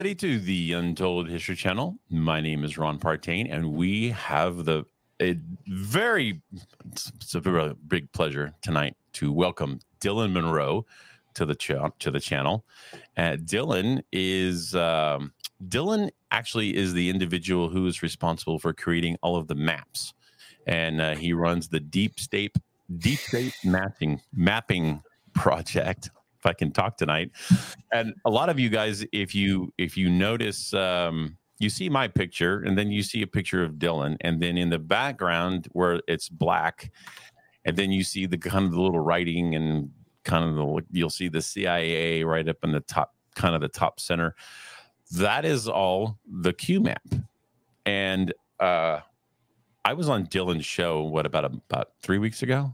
To the Untold History Channel. My name is Ron Partain, and we have a very it's a very big pleasure tonight to welcome Dylan Monroe to the channel. Dylan actually is the individual who is responsible for creating all of the maps, and he runs the Deep State mapping project. If I can talk tonight. And a lot of you guys, if you notice, you see my picture, and then you see a picture of Dylan, and then in the background where it's black, and then you see the kind of the little writing, and you'll see the CIA right up in the top, kind of the top center. That is all the Q map. And I was on Dylan's show about 3 weeks ago.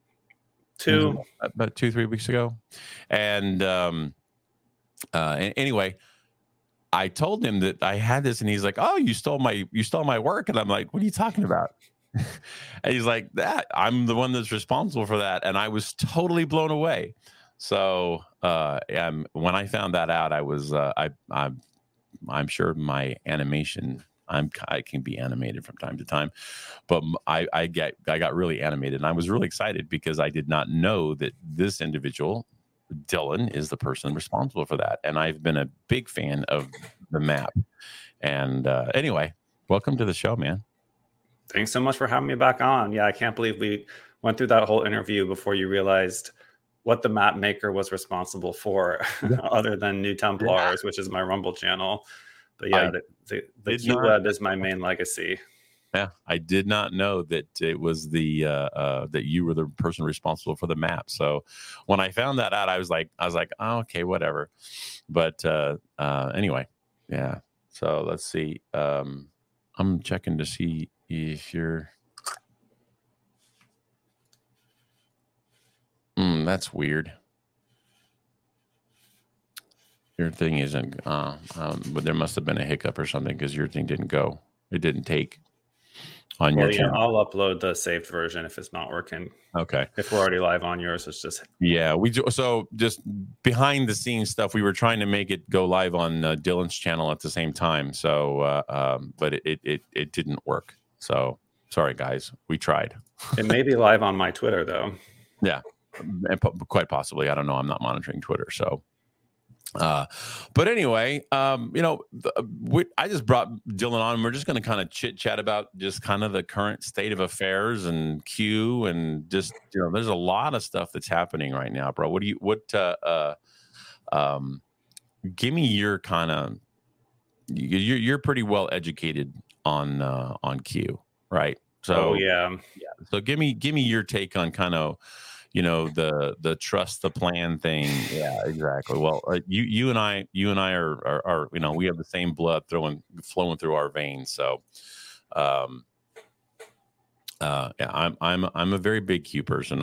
About 2-3 weeks ago, and anyway, I told him that I had this, and he's like, "Oh, you stole my work," and I'm like, "What are you talking about?" And he's like, "That I'm the one that's responsible for that," and I was totally blown away. So when I found that out, I was I'm sure my animation. I can be animated from time to time, but I got really animated, and I was really excited because I did not know that this individual, Dylan, is the person responsible for that, and I've been a big fan of the map. And anyway, welcome to the show, man. Thanks so much for having me back on. Yeah, I can't believe we went through that whole interview before you realized what the map maker was responsible for, other than New Templars, which is my Rumble channel. But yeah, the Q web is my main legacy. Yeah, I did not know that it was that you were the person responsible for the map. So when I found that out, I was like, oh, okay, whatever. But anyway, yeah. So let's see. I'm checking to see if you're. That's weird. Your thing isn't, but there must have been a hiccup or something because your thing didn't go. It didn't take on your channel. I'll upload the saved version if it's not working. Okay. If we're already live on yours, it's just. Yeah, we do. So just behind the scenes stuff, we were trying to make it go live on Dylan's channel at the same time. So, but it didn't work. So sorry, guys. We tried. It may be live on my Twitter, though. Yeah, and quite possibly. I don't know. I'm not monitoring Twitter, so. But anyway, I just brought Dylan on, and we're just going to kind of chit chat about just kind of the current state of affairs and Q, and just, there's a lot of stuff that's happening right now, bro. Give me your kind of, you're pretty well educated on Q, right? So yeah. So give me your take on kind of, the trust the plan thing. Yeah, exactly. Well, you and I are we have the same blood flowing through our veins. So, yeah, I'm a very big Q person.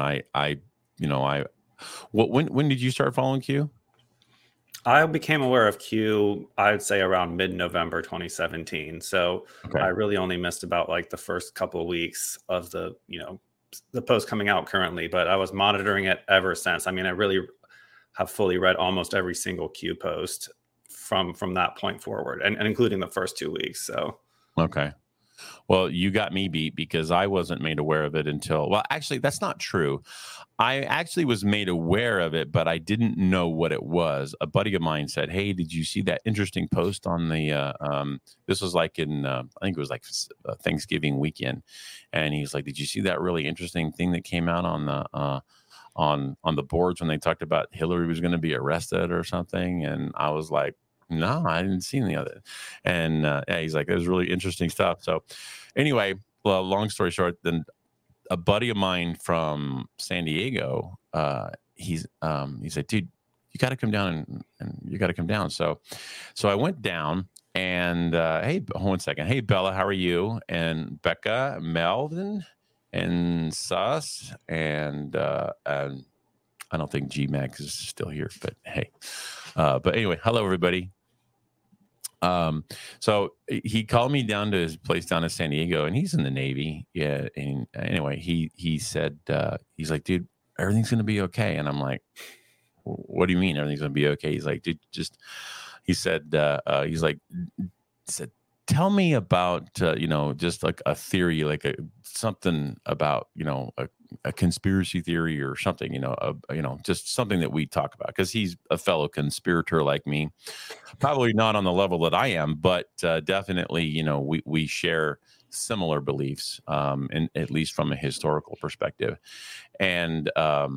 When did you start following Q? I became aware of Q, I'd say around mid-November 2017. So okay. I really only missed about like the first couple of weeks of the post coming out currently, but I was monitoring it ever since. I mean, I really have fully read almost every single Q post from that point forward, and including the first 2 weeks. So, okay. Well, you got me beat because I wasn't made aware of it until, well, actually, that's not true. I actually was made aware of it, but I didn't know what it was. A buddy of mine said, "Hey, did you see that interesting post on the, this was like in, I think it was like Thanksgiving weekend." And he's like, "Did you see that really interesting thing that came out on the, on the boards when they talked about Hillary was going to be arrested or something?" And I was like, "No, I didn't see any of it." And yeah, he's like, "It was really interesting stuff." So anyway, well, long story short, then a buddy of mine from San Diego, he said, "Dude, you got to come down and you got to come down." So I went down, and hey, hold on a second. Hey, Bella, how are you? And Becca, Melvin, and Sus, and I don't think G-Max is still here, but hey. But anyway, hello, everybody. So he called me down to his place down in San Diego, and he's in the Navy. Yeah. And anyway, he said, he's like, "Dude, everything's going to be okay." And I'm like, "What do you mean everything's going to be okay?" He's like, "Dude, just, he said, he's like, said, tell me about, just like a theory, like something about, a conspiracy theory or something, just something that we talk about. Cause he's a fellow conspirator like me, probably not on the level that I am, but definitely, we share similar beliefs, and at least from a historical perspective. And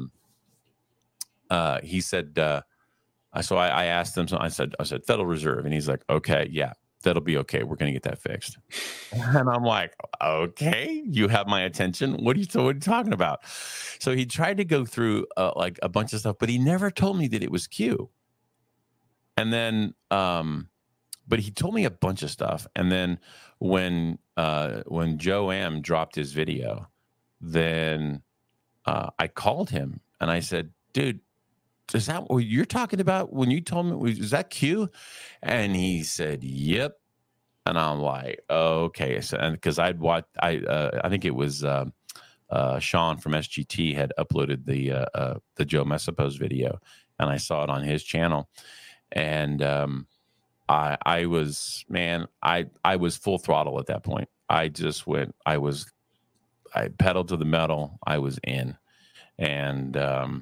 he said, so I asked him, so I said, Federal Reserve. And he's like, okay, yeah, that'll be okay. We're going to get that fixed. And I'm like, okay, you have my attention. What are you talking about? So he tried to go through like a bunch of stuff, but he never told me that it was Q. And then, but he told me a bunch of stuff. And then when Joe M dropped his video, then I called him and I said, dude, is that what you're talking about when you told me, is that Q? And he said, yep. And I'm like, okay. So, and because I'd watched, I think it was Sean from SGT had uploaded the Joe Messapose video, and I saw it on his channel. And I was, man, I was full throttle at that point. I just went, I pedaled to the metal. I was in. And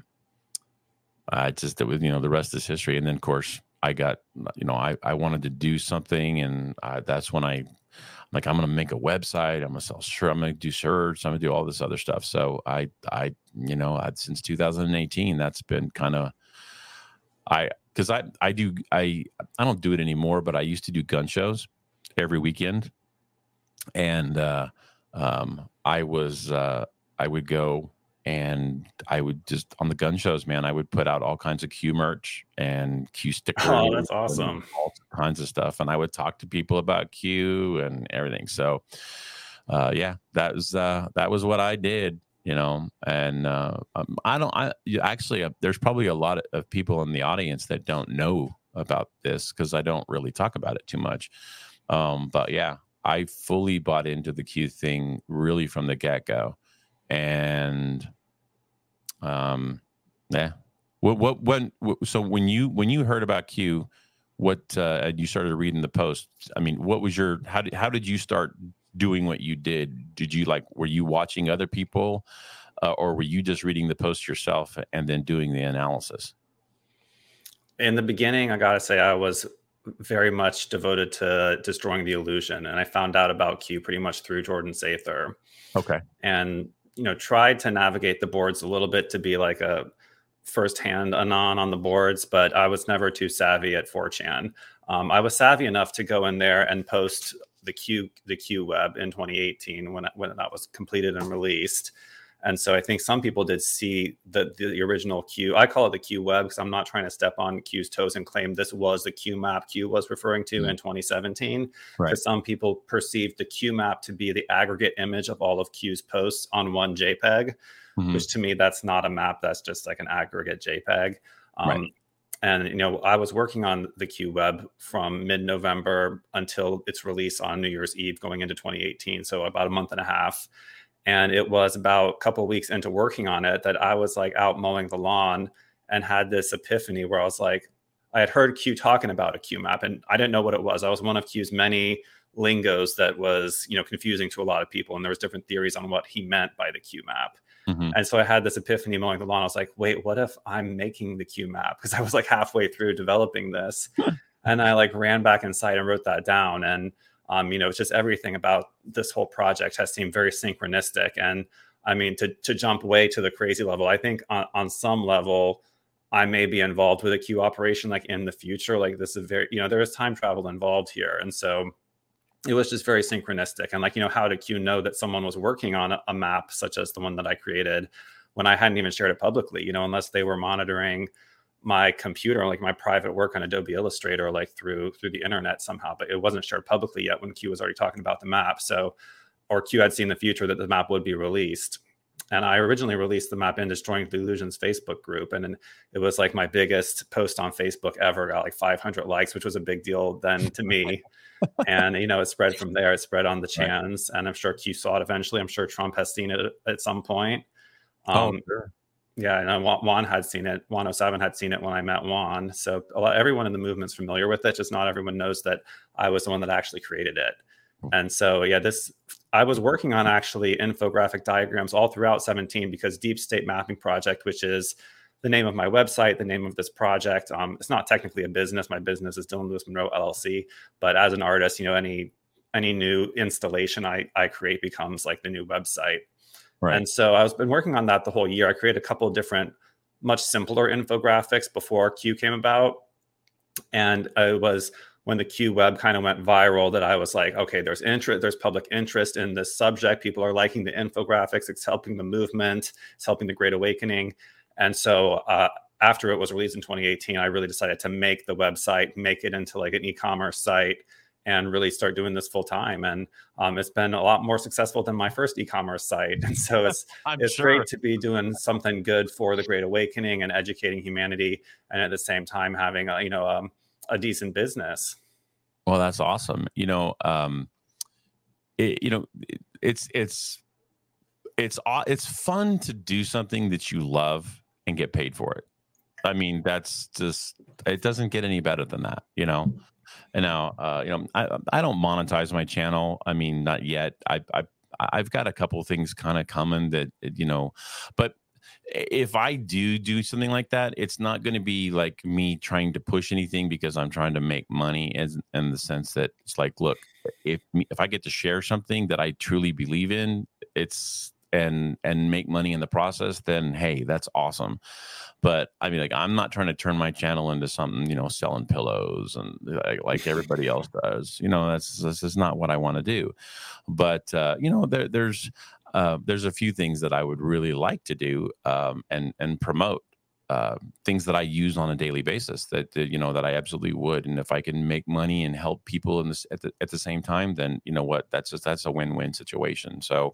it was, the rest is history. And then, of course, I got, I wanted to do something. And that's when I'm like, I'm going to make a website. I'm going to sell shirts. I'm going to do shirts. I'm going to do all this other stuff. So since 2018, that's been kind of, because I don't do it anymore, but I used to do gun shows every weekend. And I would go and I would just, on the gun shows, man, I would put out all kinds of Q merch and Q stickers. Oh, that's awesome. All kinds of stuff. And I would talk to people about Q and everything. So yeah, that was what I did, and there's probably a lot of people in the audience that don't know about this because I don't really talk about it too much. But yeah, I fully bought into the Q thing really from the get-go. And yeah, so when you heard about Q, and you started reading the post, I mean, what was how did you start doing what you did? Were you watching other people, or were you just reading the post yourself and then doing the analysis? In the beginning, I gotta say, I was very much devoted to destroying the illusion, and I found out about Q pretty much through Jordan Sather. Okay. And tried to navigate the boards a little bit to be like a firsthand anon on the boards, but I was never too savvy at 4chan. I was savvy enough to go in there and post the Q web in 2018 when that was completed and released. And so I think some people did see the original Q. I call it the Q web because I'm not trying to step on Q's toes and claim this was the Q map Q was referring to in 2017. Right. Because some people perceived the Q map to be the aggregate image of all of Q's posts on one JPEG, which to me, that's not a map. That's just like an aggregate JPEG. Right. And, I was working on the Q web from mid-November until its release on New Year's Eve going into 2018. So about a month and a half. And it was about a couple of weeks into working on it that I was like out mowing the lawn and had this epiphany where I was like, I had heard Q talking about a Q map and I didn't know what it was. I was one of Q's many lingos that was, confusing to a lot of people. And there was different theories on what he meant by the Q map. And so I had this epiphany mowing the lawn. I was like, wait, what if I'm making the Q map? Because I was like halfway through developing this. And I like ran back inside and wrote that down. And it's just everything about this whole project has seemed very synchronistic. And I mean, to jump way to the crazy level, I think on some level, I may be involved with a Q operation like in the future. Like this is very, there is time travel involved here. And so it was just very synchronistic. And like, how did Q know that someone was working on a map such as the one that I created when I hadn't even shared it publicly, unless they were monitoring my computer, like my private work on Adobe Illustrator, like through the internet somehow, but it wasn't shared publicly yet when Q was already talking about the map. So, or Q had seen the future that the map would be released. And I originally released the map in Destroying the Illusions Facebook group. And it was like my biggest post on Facebook ever, got like 500 likes, which was a big deal then to me. And, it spread from there. It spread on the chans. And I'm sure Q saw it eventually. I'm sure Trump has seen it at some point. Sure. Yeah, and Juan had seen it. Juan07 had seen it when I met Juan. So everyone in the movement's familiar with it. Just not everyone knows that I was the one that actually created it. And so, yeah, I was working on actually infographic diagrams all throughout 17 because Deep State Mapping Project, which is the name of my website, the name of this project. It's not technically a business. My business is Dylan Lewis Monroe LLC. But as an artist, any new installation I create becomes like the new website. Right. And so I've been working on that the whole year. I created a couple of different, much simpler infographics before Q came about. And it was when the Q web kind of went viral that I was like, okay, there's public interest in this subject. People are liking the infographics. It's helping the movement. It's helping the Great Awakening. And so after it was released in 2018, I really decided to make the website, make it into like an e-commerce site, and really start doing this full time. And it's been a lot more successful than my first e-commerce site. And so it's great to be doing something good for the Great Awakening and educating humanity, and at the same time having a decent business. Well, that's awesome. It's fun to do something that you love and get paid for it. I mean, that's just, it doesn't get any better than that, And now, I don't monetize my channel. I mean, not yet. I've got a couple of things kind of coming that, but if I do something like that, it's not going to be like me trying to push anything because I'm trying to make money, in the sense that it's like, look, if I get to share something that I truly believe in, and make money in the process, then hey, that's awesome. But I mean, like, I'm not trying to turn my channel into something, selling pillows and like everybody else does. This is not what I want to do. But there's a few things that I would really like to do, and promote, things that I use on a daily basis that that I absolutely would. And if I can make money and help people at the same time, then that's a win-win situation. So,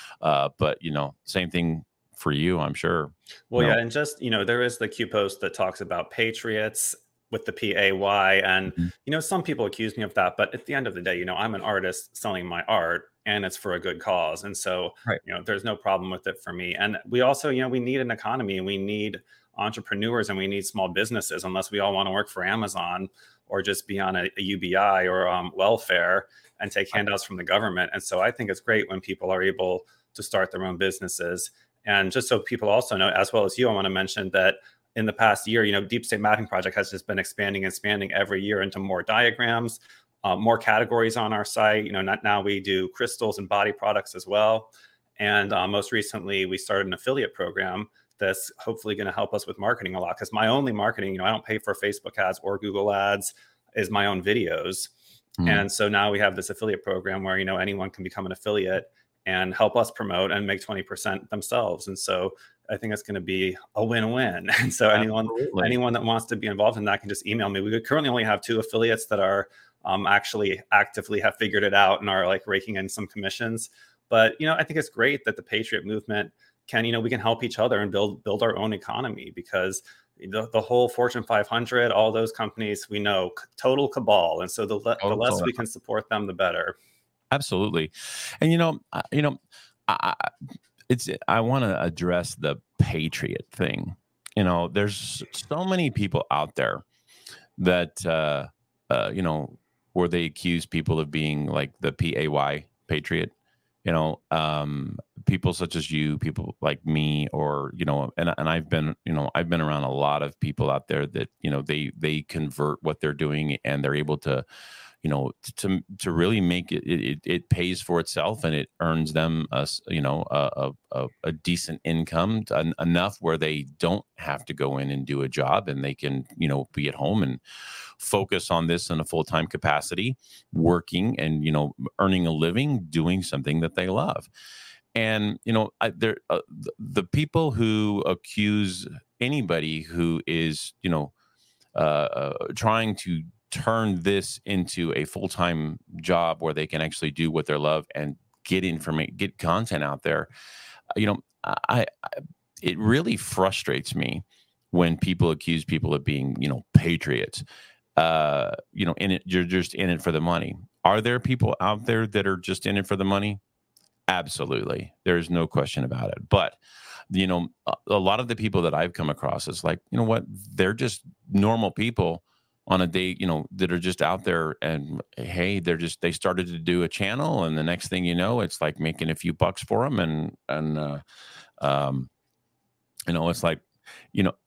but same thing for you, I'm sure. Well, yeah, and just there is the Q post that talks about patriots with the PAY, and some people accuse me of that, but at the end of the day, I'm an artist selling my art, and it's for a good cause, and so right. There's no problem with it for me. And we also we need an economy, and we need entrepreneurs, and we need small businesses, unless we all want to work for Amazon or just be on a UBI or welfare and take handouts from the government. And so I think it's great when people are able to start their own businesses. And just so people also know, as well as you, I want to mention that in the past year, Deep State Mapping Project has just been expanding every year into more diagrams, more categories on our site. Now we do crystals and body products as well. And most recently, we started an affiliate program that's hopefully going to help us with marketing a lot. Because my only marketing, I don't pay for Facebook ads or Google ads, is my own videos. And so now we have this affiliate program where, anyone can become an affiliate and help us promote and make 20% themselves. And so I think it's going to be a win-win. And so anyone that wants to be involved in that can just email me. We currently only have 2 affiliates that are actually actively have figured it out and are like raking in some commissions. But, I think it's great that the Patriot movement can, we can help each other and build our own economy, because the whole Fortune 500, all those companies, we know, total cabal. And so the less we can support them, the better. Absolutely. And, I want to address the patriot thing. There's so many people out there that, where they accuse people of being like the PAY patriot, people such as you, people like me, or, and I've been around a lot of people out there that, they convert what they're doing, and they're able to, to really make it pays for itself, and it earns them a decent income, enough where they don't have to go in and do a job, and they can, be at home and focus on this in a full-time capacity, working and, earning a living, doing something that they love. And, the people who accuse anybody who is, trying to turn this into a full-time job where they can actually do what they love and get content out there. It really frustrates me when people accuse people of being, patriots. You're just in it for the money. Are there people out there that are just in it for the money? Absolutely. There's no question about it. But a lot of the people that I've come across is like, you know what, they're just normal people on a day, that are just out there, and hey, they started to do a channel, and the next thing you know, it's like making a few bucks for them, and um, it's like, you know,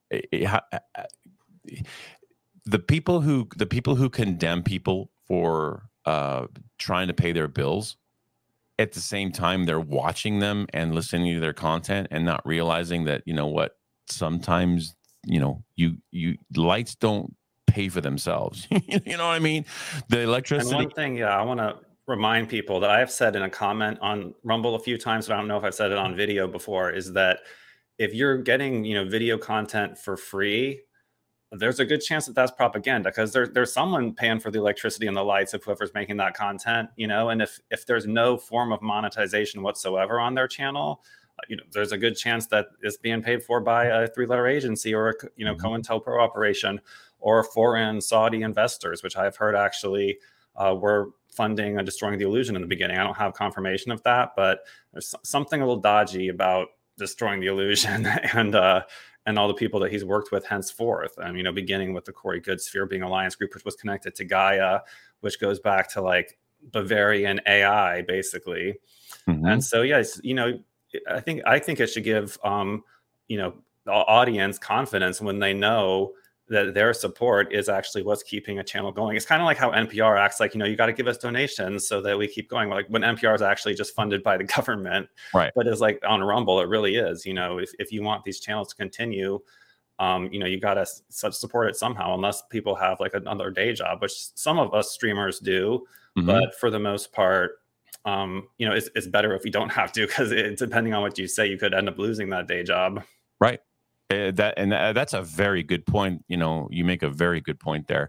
the people who condemn people for trying to pay their bills, at the same time they're watching them and listening to their content and not realizing that, sometimes, you lights don't pay for themselves. You know what I mean? The electricity. And one thing, I want to remind people that I have said in a comment on Rumble a few times, but I don't know if I've said it on video before, is that if you're getting, video content for free, there's a good chance that that's propaganda, because there's someone paying for the electricity and the lights of whoever's making that content, and if there's no form of monetization whatsoever on their channel, there's a good chance that it's being paid for by a 3-letter agency, or COINTELPRO operation, or foreign Saudi investors, which I've heard actually were funding Destroying the Illusion in the beginning. I don't have confirmation of that, but there's something a little dodgy about Destroying the Illusion and all the people that he's worked with henceforth. And, beginning with the Corey Goodsphere being Alliance Group, which was connected to Gaia, which goes back to like Bavarian AI, basically. Mm-hmm. And so, yes, I think it should give, the audience confidence when they know that their support is actually what's keeping a channel going. It's kind of like how NPR acts like, you got to give us donations so that we keep going. Like when NPR is actually just funded by the government, right? But it's like on Rumble, it really is. If you want these channels to continue, you got to support it somehow, unless people have like another day job, which some of us streamers do. Mm-hmm. But for the most part, it's better if you don't have to, because depending on what you say, you could end up losing that day job. Right. That's a very good point. You make a very good point there.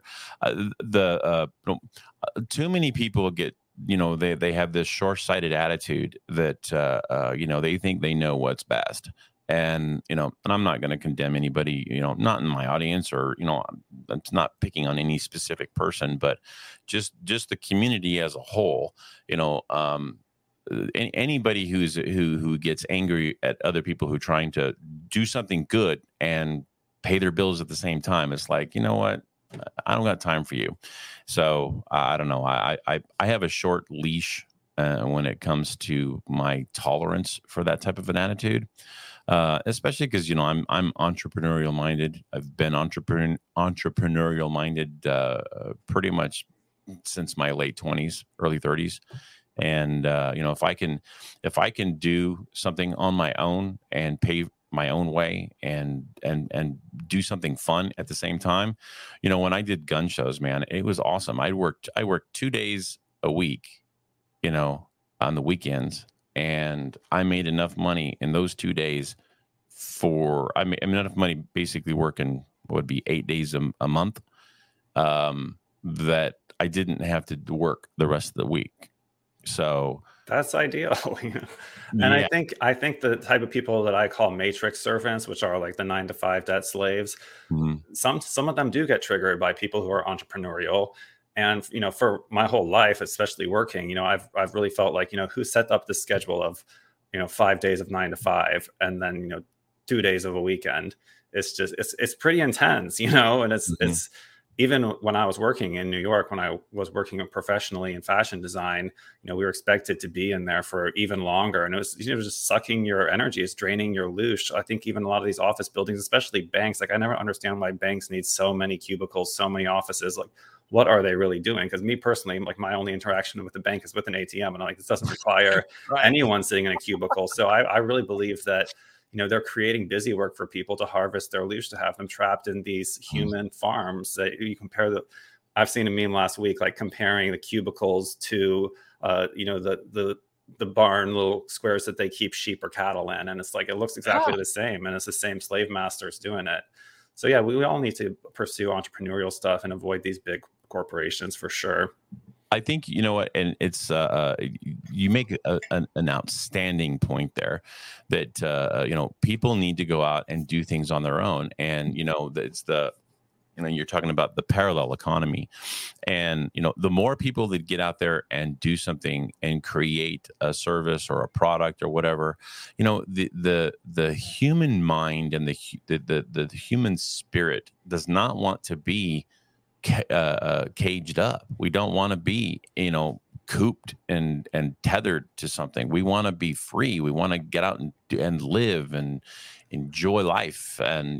Too many people get, they have this short-sighted attitude that, they think they know what's best. And, and I'm not going to condemn anybody, not in my audience, or, it's not picking on any specific person, but just the community as a whole, anybody who gets angry at other people who are trying to do something good and pay their bills at the same time, it's like, you know what, I don't got time for you. So I don't know. I have a short leash when it comes to my tolerance for that type of an attitude, especially because I'm entrepreneurial minded. I've been entrepreneurial minded pretty much since my late 20s, early 30s. And if I can do something on my own and pay my own way and do something fun at the same time, when I did gun shows, man, it was awesome. I worked 2 days a week, on the weekends, and I made enough money in those 2 days I made enough money basically working what would be 8 days a month, that I didn't have to work the rest of the week. So that's ideal. And yeah. I think the type of people that I call matrix servants, which are like the 9-to-5 debt slaves, mm-hmm. some of them do get triggered by people who are entrepreneurial. And, for my whole life, especially working, I've really felt like, who set up the schedule of, 5 days of 9 to 5 and then, 2 days of a weekend. It's just, it's pretty intense, and it's, mm-hmm. it's, even when I was working in New York, when I was working professionally in fashion design, we were expected to be in there for even longer. And it was just sucking your energy. It's draining your loosh. I think even a lot of these office buildings, especially banks, like I never understand why banks need so many cubicles, so many offices. Like, what are they really doing? Because me personally, like my only interaction with the bank is with an ATM. And I'm like, this doesn't require right. anyone sitting in a cubicle. So I really believe that they're creating busy work for people to harvest their leash, to have them trapped in these human farms. That you compare I've seen a meme last week, like comparing the cubicles to, the barn little squares that they keep sheep or cattle in. And it's like, it looks exactly the same. And it's the same slave masters doing it. So yeah, we all need to pursue entrepreneurial stuff and avoid these big corporations for sure. I think, and it's you make an outstanding point there that people need to go out and do things on their own, and it's the you're talking about the parallel economy, and the more people that get out there and do something and create a service or a product or whatever, the human mind and the human spirit does not want to be caged up. We don't want to be cooped and tethered to something. We want to be free. We want to get out and live and enjoy life, and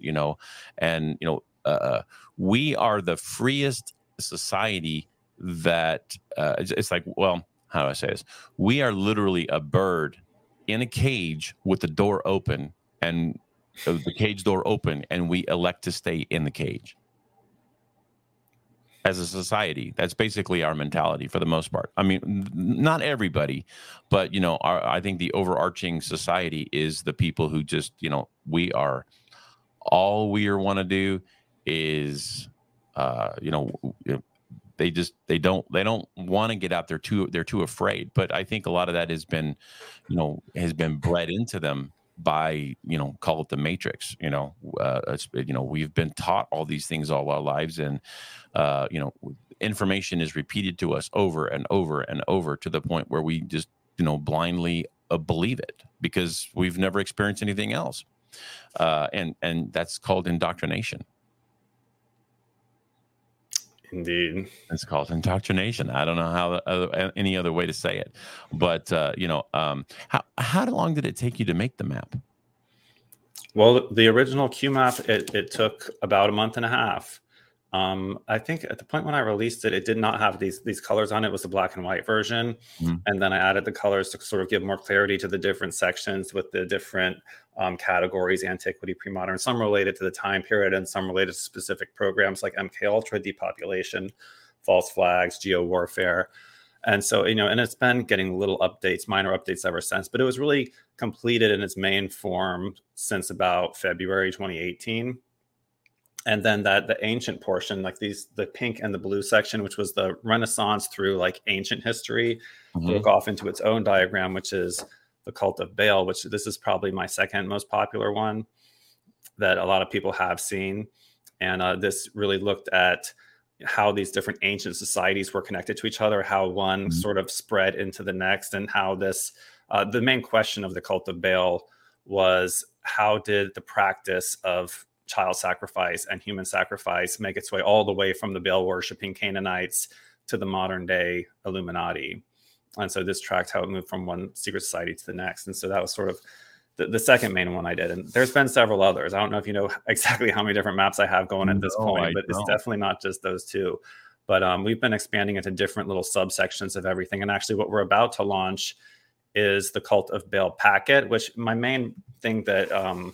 we are the freest society that it's like, well, how do I say this? We are literally a bird in a cage with the door open, and the cage door open, and we elect to stay in the cage. As a society, that's basically our mentality for the most part. I mean, not everybody, but I think the overarching society is the people who just, we are, all we want to do is, they don't want to get out there they're too afraid. But I think a lot of that has been bred into them by call it the Matrix. We've been taught all these things all our lives, and information is repeated to us over and over and over, to the point where we just blindly believe it because we've never experienced anything else, and that's called indoctrination. Indeed, it's called indoctrination. I don't know how any other way to say it, but how long did it take you to make the map? Well, the original Q map, it took about a month and a half. I think at the point when I released it, it did not have these colors on it. It was the black and white version. Mm-hmm. And then I added the colors to sort of give more clarity to the different sections with the different categories: antiquity, pre-modern, some related to the time period and some related to specific programs like MK Ultra, depopulation, false flags, geo warfare. And so, and it's been getting little updates, minor updates ever since, but it was really completed in its main form since about February 2018. And then the ancient portion, like the pink and the blue section, which was the Renaissance through like ancient history, broke off into its own diagram, which is the Cult of Baal, which this is probably my second most popular one that a lot of people have seen. And this really looked at how these different ancient societies were connected to each other, how one sort of spread into the next, and how this, the main question of the Cult of Baal was, how did the practice of child sacrifice and human sacrifice make its way all the way from the Baal worshipping Canaanites to the modern day Illuminati? And so this tracked how it moved from one secret society to the next. And so that was sort of the second main one I did. And there's been several others. I don't know if you know exactly how many different maps I have going at this point, but it's definitely not just those two. But we've been expanding into different little subsections of everything. And actually what we're about to launch is the Cult of Baal packet, which my main thing that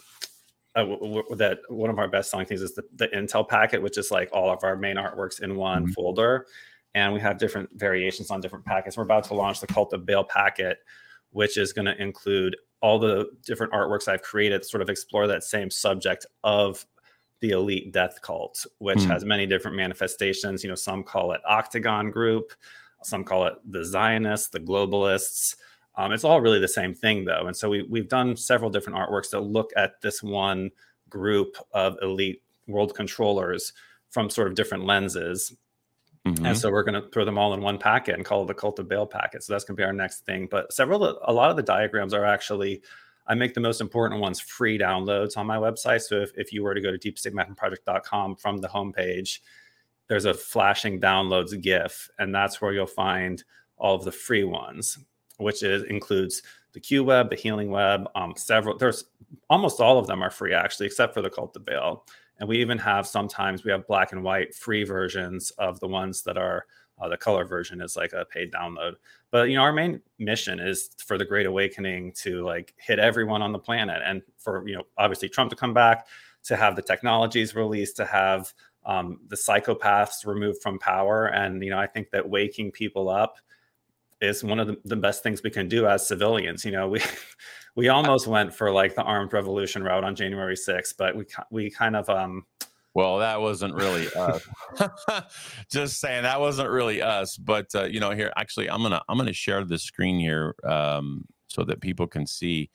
that one of our best selling things is the Intel packet, which is like all of our main artworks in one folder. And we have different variations on different packets. We're about to launch the Cult of Baal packet, which is going to include all the different artworks I've created, sort of explore that same subject of the elite death cult, which has many different manifestations. Some call it Octagon Group, some call it the Zionists, the globalists. It's all really the same thing, though. And so we've done several different artworks that look at this one group of elite world controllers from sort of different lenses. And so we're going to throw them all in one packet and call it the Cult of Baal packet. So that's going to be our next thing. But a lot of the diagrams are actually, I make the most important ones free downloads on my website. So if you were to go to deepstakemappingproject.com from the homepage, there's a flashing downloads GIF, and that's where you'll find all of the free ones, which includes the Q web, the healing web, there's almost all of them are free actually, except for the Cult of Baal. And we even have, sometimes we have black and white free versions of the ones that are, the color version is like a paid download. But, our main mission is for the Great Awakening to like hit everyone on the planet. And for, obviously Trump to come back, to have the technologies released, to have the psychopaths removed from power. And, I think that waking people up is one of the best things we can do as civilians. We almost went for like the armed revolution route on January 6th, but we kind of well, that wasn't really us. Just saying, that wasn't really us. But here, actually, I'm gonna share the screen here so that people can see,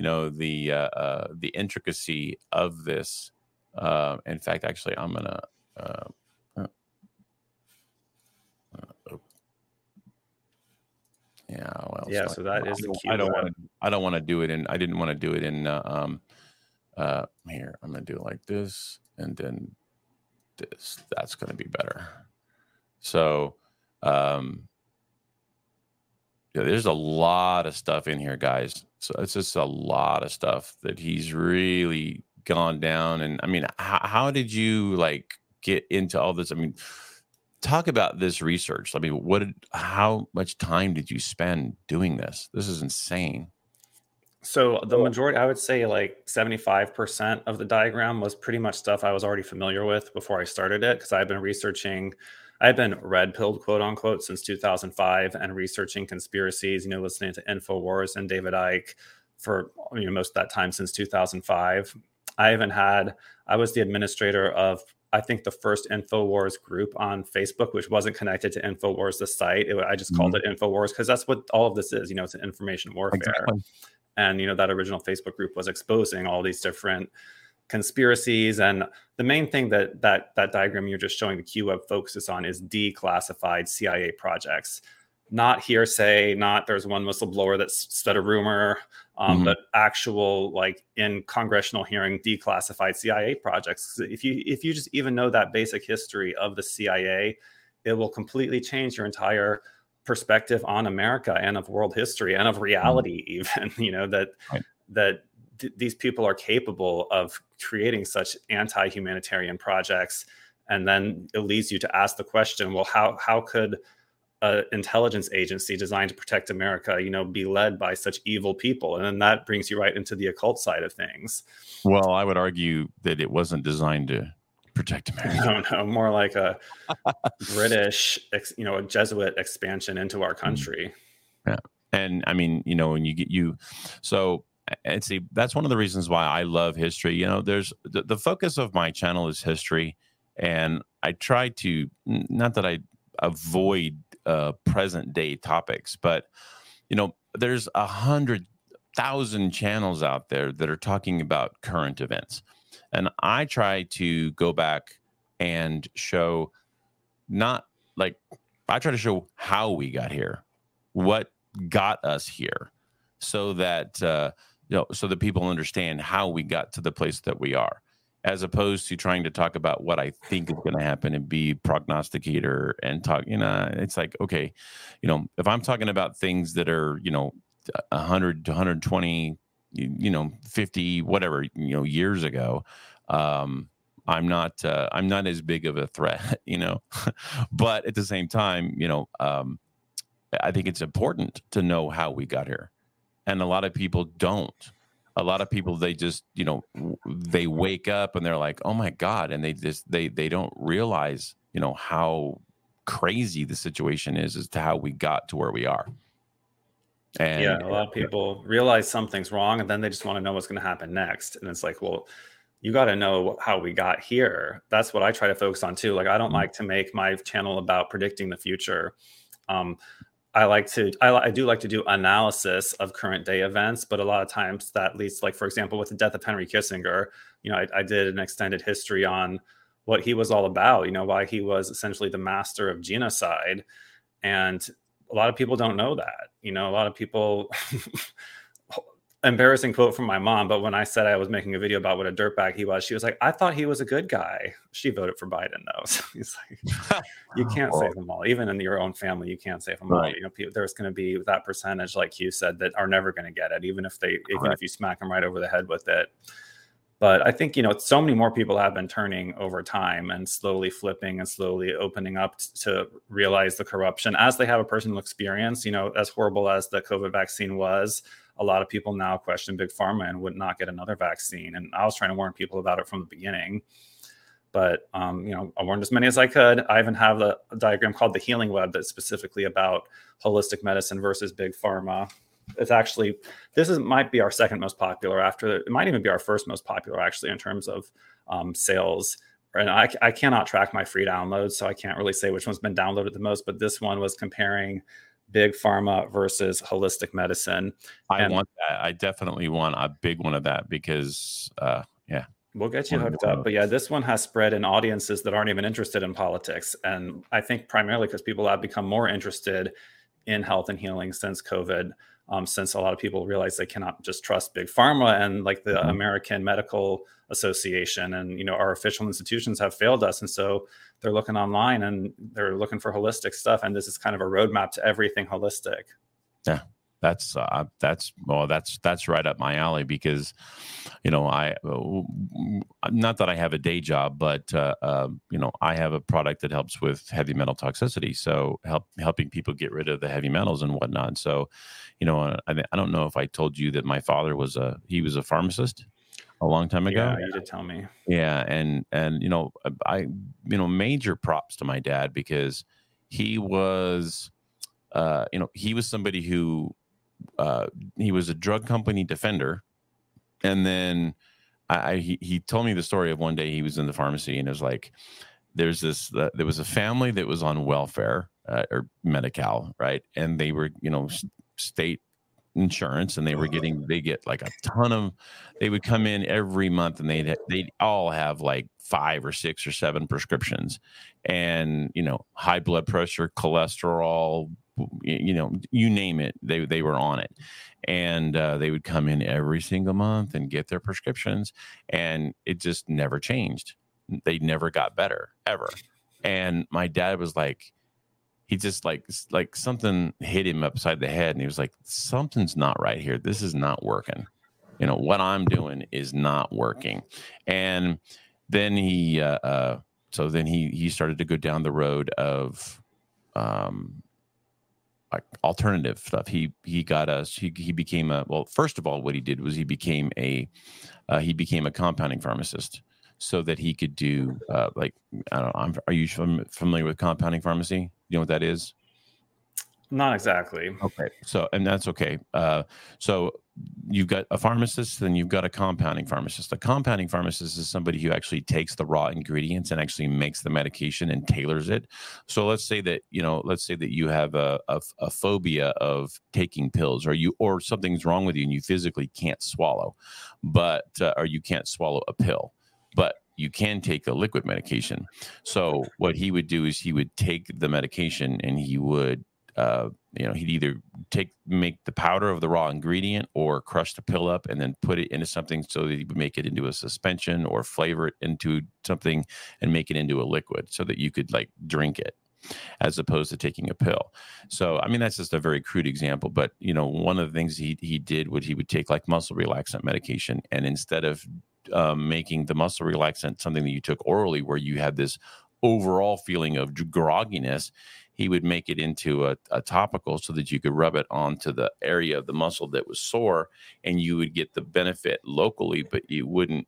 the intricacy of this. In fact, actually, I'm gonna Uh, yeah. Well, yeah. So that is the Q. I don't want to do it in. I didn't want to do it in. Here, I'm gonna do it like this, and then this. That's gonna be better. So, yeah, there's a lot of stuff in here, guys. So it's just a lot of stuff that he's really gone down. And I mean, how did you like get into all this? I mean, talk about this research. I mean, how much time did you spend doing this? This is insane. So the majority, I would say like 75% of the diagram was pretty much stuff I was already familiar with before I started it, because I've been researching, I've been red pilled, quote unquote, since 2005 and researching conspiracies, listening to InfoWars and David Icke for most of that time since 2005. I was the administrator of, I think, the first InfoWars group on Facebook, which wasn't connected to InfoWars, the site. I just called it InfoWars because that's what all of this is. It's an information warfare. Exactly. And, that original Facebook group was exposing all these different conspiracies. And the main thing that diagram you're just showing the QWeb focuses on is declassified CIA projects. Not hearsay, not there's one whistleblower that said a rumor, but actual, like in congressional hearing, declassified CIA projects. If you just even know that basic history of the CIA, it will completely change your entire perspective on America and of world history and of reality, even, that these people are capable of creating such anti-humanitarian projects. And then it leads you to ask the question, well, how could an intelligence agency designed to protect America, be led by such evil people? And then that brings you right into the occult side of things. Well, I would argue that it wasn't designed to protect America. No, more like a British, a Jesuit expansion into our country. Yeah. And I mean, when so and see, that's one of the reasons why I love history. There's the focus of my channel is history. And I try to, not that I avoid present day topics, but, there's 100,000 channels out there that are talking about current events. And I try to go back and show I try to show how we got here, what got us here, so that, so that people understand how we got to the place that we are, as opposed to trying to talk about what I think is going to happen and be prognosticator and talk, it's like, okay, if I'm talking about things that are, 100 to 120, 50, whatever, years ago, I'm not as big of a threat, but at the same time, I think it's important to know how we got here. And a lot of people don't. A lot of people, they just, they wake up and they're like, oh my God. And they don't realize, how crazy the situation is as to how we got to where we are. And yeah, a lot of people realize something's wrong and then they just want to know what's going to happen next. And it's like, well, you got to know how we got here. That's what I try to focus on too. Like, I don't like to make my channel about predicting the future. I do like to do analysis of current day events, but a lot of times that leads, like, for example, with the death of Henry Kissinger, I did an extended history on what he was all about, why he was essentially the master of genocide. And a lot of people don't know that, a lot of people, embarrassing quote from my mom, but when I said I was making a video about what a dirtbag he was, she was like, I thought he was a good guy. She voted for Biden though. So he's like, you can't save them all. Even in your own family, you can't save them all. There's going to be that percentage, like you said, that are never going to get it, even if you smack them right over the head with it. But I think, so many more people have been turning over time and slowly flipping and slowly opening up to realize the corruption as they have a personal experience. As horrible as the COVID vaccine was, a lot of people now question Big Pharma and would not get another vaccine. And I was trying to warn people about it from the beginning. But, I warned as many as I could. I even have a diagram called the Healing Web that's specifically about holistic medicine versus Big Pharma. It's actually, might be our second most popular it might even be our first most popular, actually, in terms of sales. And I cannot track my free downloads, so I can't really say which one's been downloaded the most. But this one was comparing Big Pharma versus holistic medicine. I want that. I definitely want a big one of that because, We'll get you hooked up. But yeah, this one has spread in audiences that aren't even interested in politics. And I think primarily because people have become more interested in health and healing since COVID, since a lot of people realize they cannot just trust big pharma, and like the American Medical Association and, our official institutions have failed us. And so they're looking online and they're looking for holistic stuff. And this is kind of a roadmap to everything holistic. Yeah. That's right up my alley because, I not that I have a day job, but I have a product that helps with heavy metal toxicity. So helping people get rid of the heavy metals and whatnot. So, I don't know if I told you that my father was a pharmacist a long time ago. Yeah, you did tell me. Yeah, and major props to my dad because he was, he was somebody who. He was a drug company defender, and then he told me the story of one day he was in the pharmacy and it was like there was a family that was on welfare or Medi-Cal, right, and they were state insurance, and they get like a ton of, they would come in every month and they'd all have like 5 or 6 or 7 prescriptions, and high blood pressure, cholesterol, you name it, they were on it. And they would come in every single month and get their prescriptions, and it just never changed. They never got better ever. And my dad was like, he just like something hit him upside the head, and he was like, something's not right here. This is not working. What I'm doing is not working. And then he started to go down the road of like alternative stuff. He became first of all, what he did was he became a compounding pharmacist so that he could do I don't know, are you familiar with compounding pharmacy? You know what that is? Not exactly. Okay. So, and that's okay. So you've got a pharmacist, then you've got a compounding pharmacist. A compounding pharmacist is somebody who actually takes the raw ingredients and actually makes the medication and tailors it. So let's say that you have a phobia of taking pills, or something's wrong with you and you physically can't swallow, or you can't swallow a pill, but you can take a liquid medication. So what he would do is he would take the medication and he would he'd either make the powder of the raw ingredient or crush the pill up and then put it into something so that he would make it into a suspension or flavor it into something and make it into a liquid so that you could like drink it as opposed to taking a pill. So, I mean, that's just a very crude example, but one of the things he did was he would take like muscle relaxant medication, and instead of making the muscle relaxant something that you took orally where you had this overall feeling of grogginess, he would make it into a topical so that you could rub it onto the area of the muscle that was sore, and you would get the benefit locally, but it wouldn't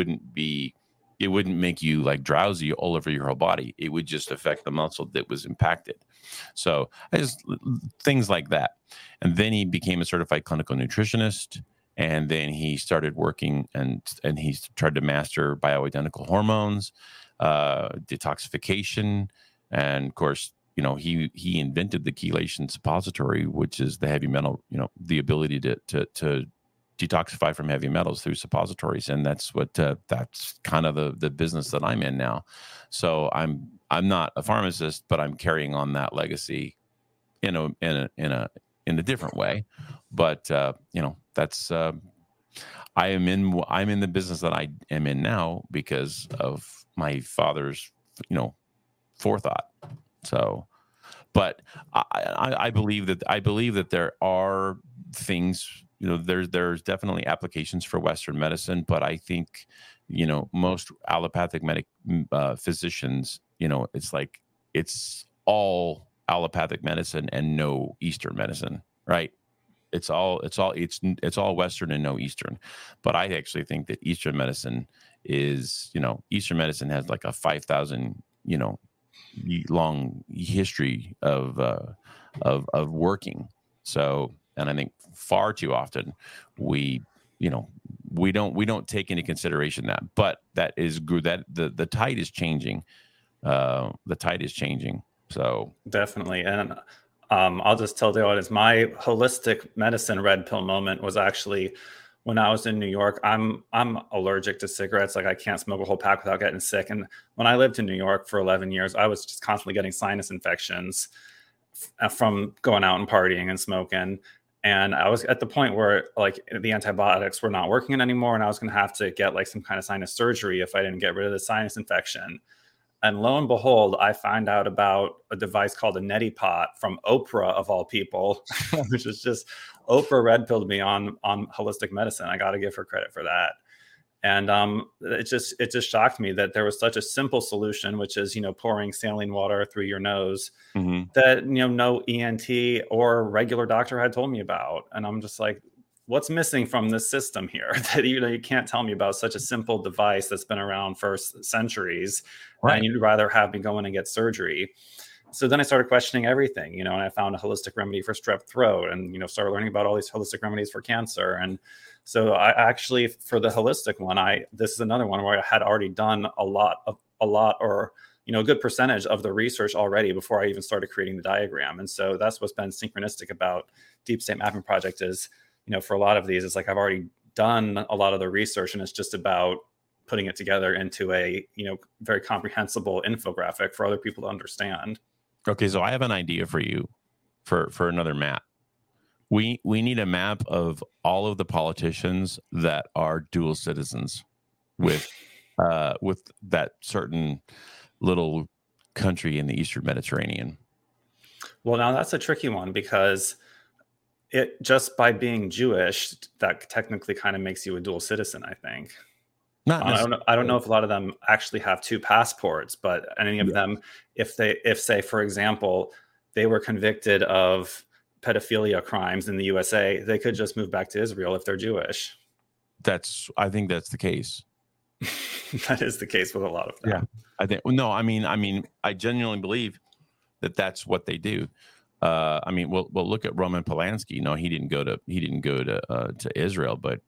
make you like drowsy all over your whole body. It would just affect the muscle that was impacted. So things like that. And then he became a certified clinical nutritionist. And then he started working and he tried to master bioidentical hormones, detoxification. And of course, he invented the chelation suppository, which is the heavy metal, the ability to detoxify from heavy metals through suppositories. And that's that's kind of the business that I'm in now. So I'm not a pharmacist, but I'm carrying on that legacy in a different way. But that's I'm in the business that I am in now because of my father's forethought. So, but I believe that there are things, there's definitely applications for Western medicine, but I think most allopathic physicians, it's all allopathic medicine and no Eastern medicine, right? It's all Western and no Eastern. But I actually think that Eastern medicine has like a 5,000 long history of working. So, and I think far too often we don't take into consideration that. But that is good. That the tide is changing. The tide is changing. So definitely. And I'll just tell the audience, my holistic medicine red pill moment was actually when I was in New York, I'm allergic to cigarettes. Like I can't smoke a whole pack without getting sick. And when I lived in New York for 11 years, I was just constantly getting sinus infections from going out and partying and smoking. And I was at the point where like the antibiotics were not working anymore, and I was going to have to get like some kind of sinus surgery if I didn't get rid of the sinus infection. And lo and behold, I find out about a device called a neti pot from Oprah of all people, which is just Oprah red pilled me on holistic medicine. I got to give her credit for that. And it just shocked me that there was such a simple solution, which is, pouring saline water through your nose that, no ENT or regular doctor had told me about. And I'm just like, what's missing from this system here that, you can't tell me about such a simple device that's been around for centuries, right? And you'd rather have me go in and get surgery. So then I started questioning everything, and I found a holistic remedy for strep throat and, started learning about all these holistic remedies for cancer. And so I actually, for the holistic one, this is another one where I had already done a lot or, a good percentage of the research already before I even started creating the diagram. And so that's what's been synchronistic about Deep State Mapping Project is, for a lot of these, it's like I've already done a lot of the research, and it's just about putting it together into a, very comprehensible infographic for other people to understand. Okay, so I have an idea for you for another map. We need a map of all of the politicians that are dual citizens with that certain little country in the Eastern Mediterranean. Well, now that's a tricky one because it just by being Jewish, that technically kind of makes you a dual citizen, I think. I don't know if a lot of them actually have two passports, but any of them, if say, for example, they were convicted of pedophilia crimes in the USA, they could just move back to Israel if they're Jewish. I think that's the case. That is the case with a lot of them. Yeah, I think. No, I mean, I genuinely believe that that's what they do. We'll look at Roman Polanski. No, he didn't go to Israel, but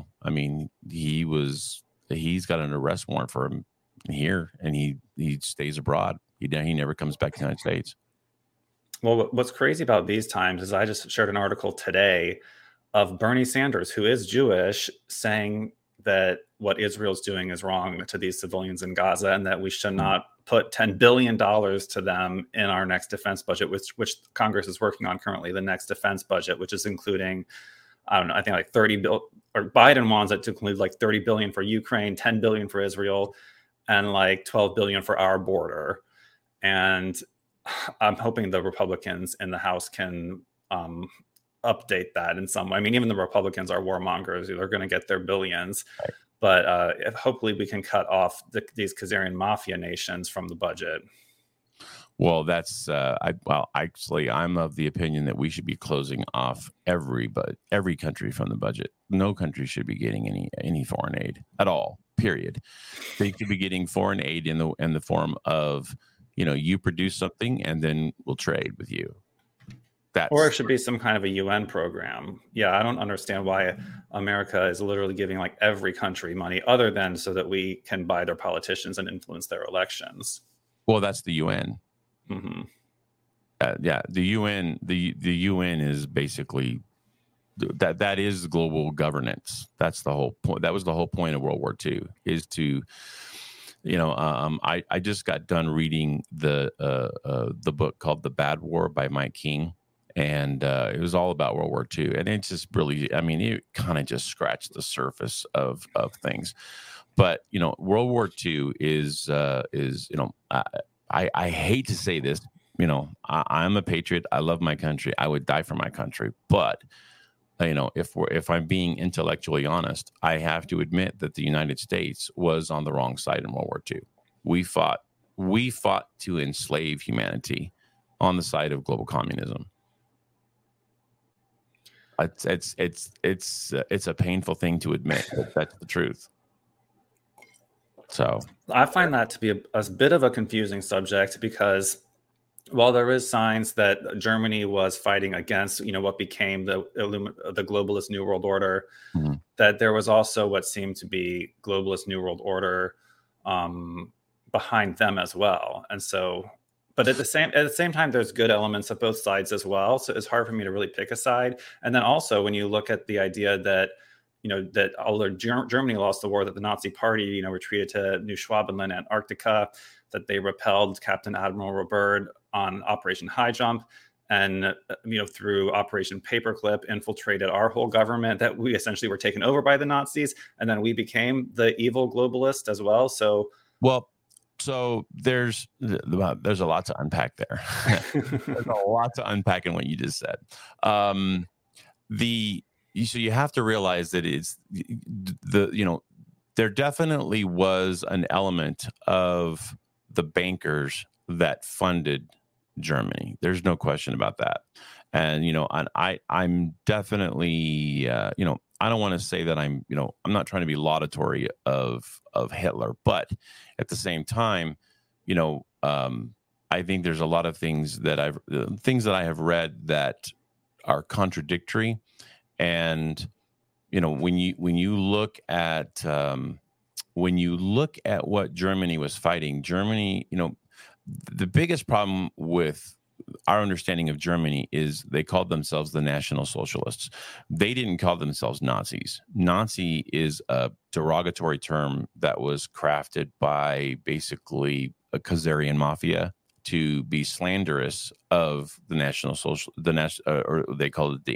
he's got an arrest warrant for him here, and he stays abroad. He never comes back to the United States. Well, what's crazy about these times is I just shared an article today of Bernie Sanders, who is Jewish, saying that what Israel's doing is wrong to these civilians in Gaza, and that we should not put $10 billion to them in our next defense budget, which Congress is working on currently, the next defense budget, which is including, I don't know, I think like 30 billion, or Biden wants it to include like 30 billion for Ukraine, 10 billion for Israel, and like 12 billion for our border. And I'm hoping the Republicans in the House can update that in some way. I mean, even the Republicans are warmongers. They're going to get their billions. Right. But hopefully we can cut off these Khazarian mafia nations from the budget. Well, that's I'm of the opinion that we should be closing off every country from the budget. No country should be getting any foreign aid at all. Period. They could be getting foreign aid in the form of, you produce something and then we'll trade with you. Or it should be some kind of a UN program. Yeah, I don't understand why America is literally giving like every country money other than so that we can buy their politicians and influence their elections. Well, that's the UN. Mm-hmm. The UN. The UN is basically that is global governance. That's the whole point. That was the whole point of World War II, is to, I just got done reading the book called The Bad War by Mike King. And it was all about World War II. And it just really, it kind of just scratched the surface of things. But, World War II is I hate to say this, I'm a patriot. I love my country. I would die for my country. But, if I'm being intellectually honest, I have to admit that the United States was on the wrong side in World War II. We fought to enslave humanity on the side of global communism. It's a painful thing to admit, but that's the truth. So I find that to be a bit of a confusing subject, because while there is signs that Germany was fighting against, what became the globalist New World Order, mm-hmm. that there was also what seemed to be globalist New World Order behind them as well. And so, but at the same time, there's good elements of both sides as well. So it's hard for me to really pick a side. And then also, when you look at the idea that, that although Germany lost the war, that the Nazi Party, retreated to New Schwabenland, Antarctica, that they repelled Captain Admiral Robert on Operation High Jump, and through Operation Paperclip infiltrated our whole government, that we essentially were taken over by the Nazis, and then we became the evil globalist as well. So there's a lot to unpack there. There's a lot to unpack in what you just said. So you have to realize that it's there definitely was an element of the bankers that funded Germany. There's no question about that. And, I'm definitely, I don't want to say that I'm not trying to be laudatory of Hitler, but at the same time, I think there's a lot of things that I have read that are contradictory. And, when you look at what Germany was fighting, the biggest problem with our understanding of Germany is they called themselves the National Socialists. They didn't call themselves Nazis. Nazi is a derogatory term that was crafted by basically a Khazarian mafia to be slanderous of the National Social, or they called it the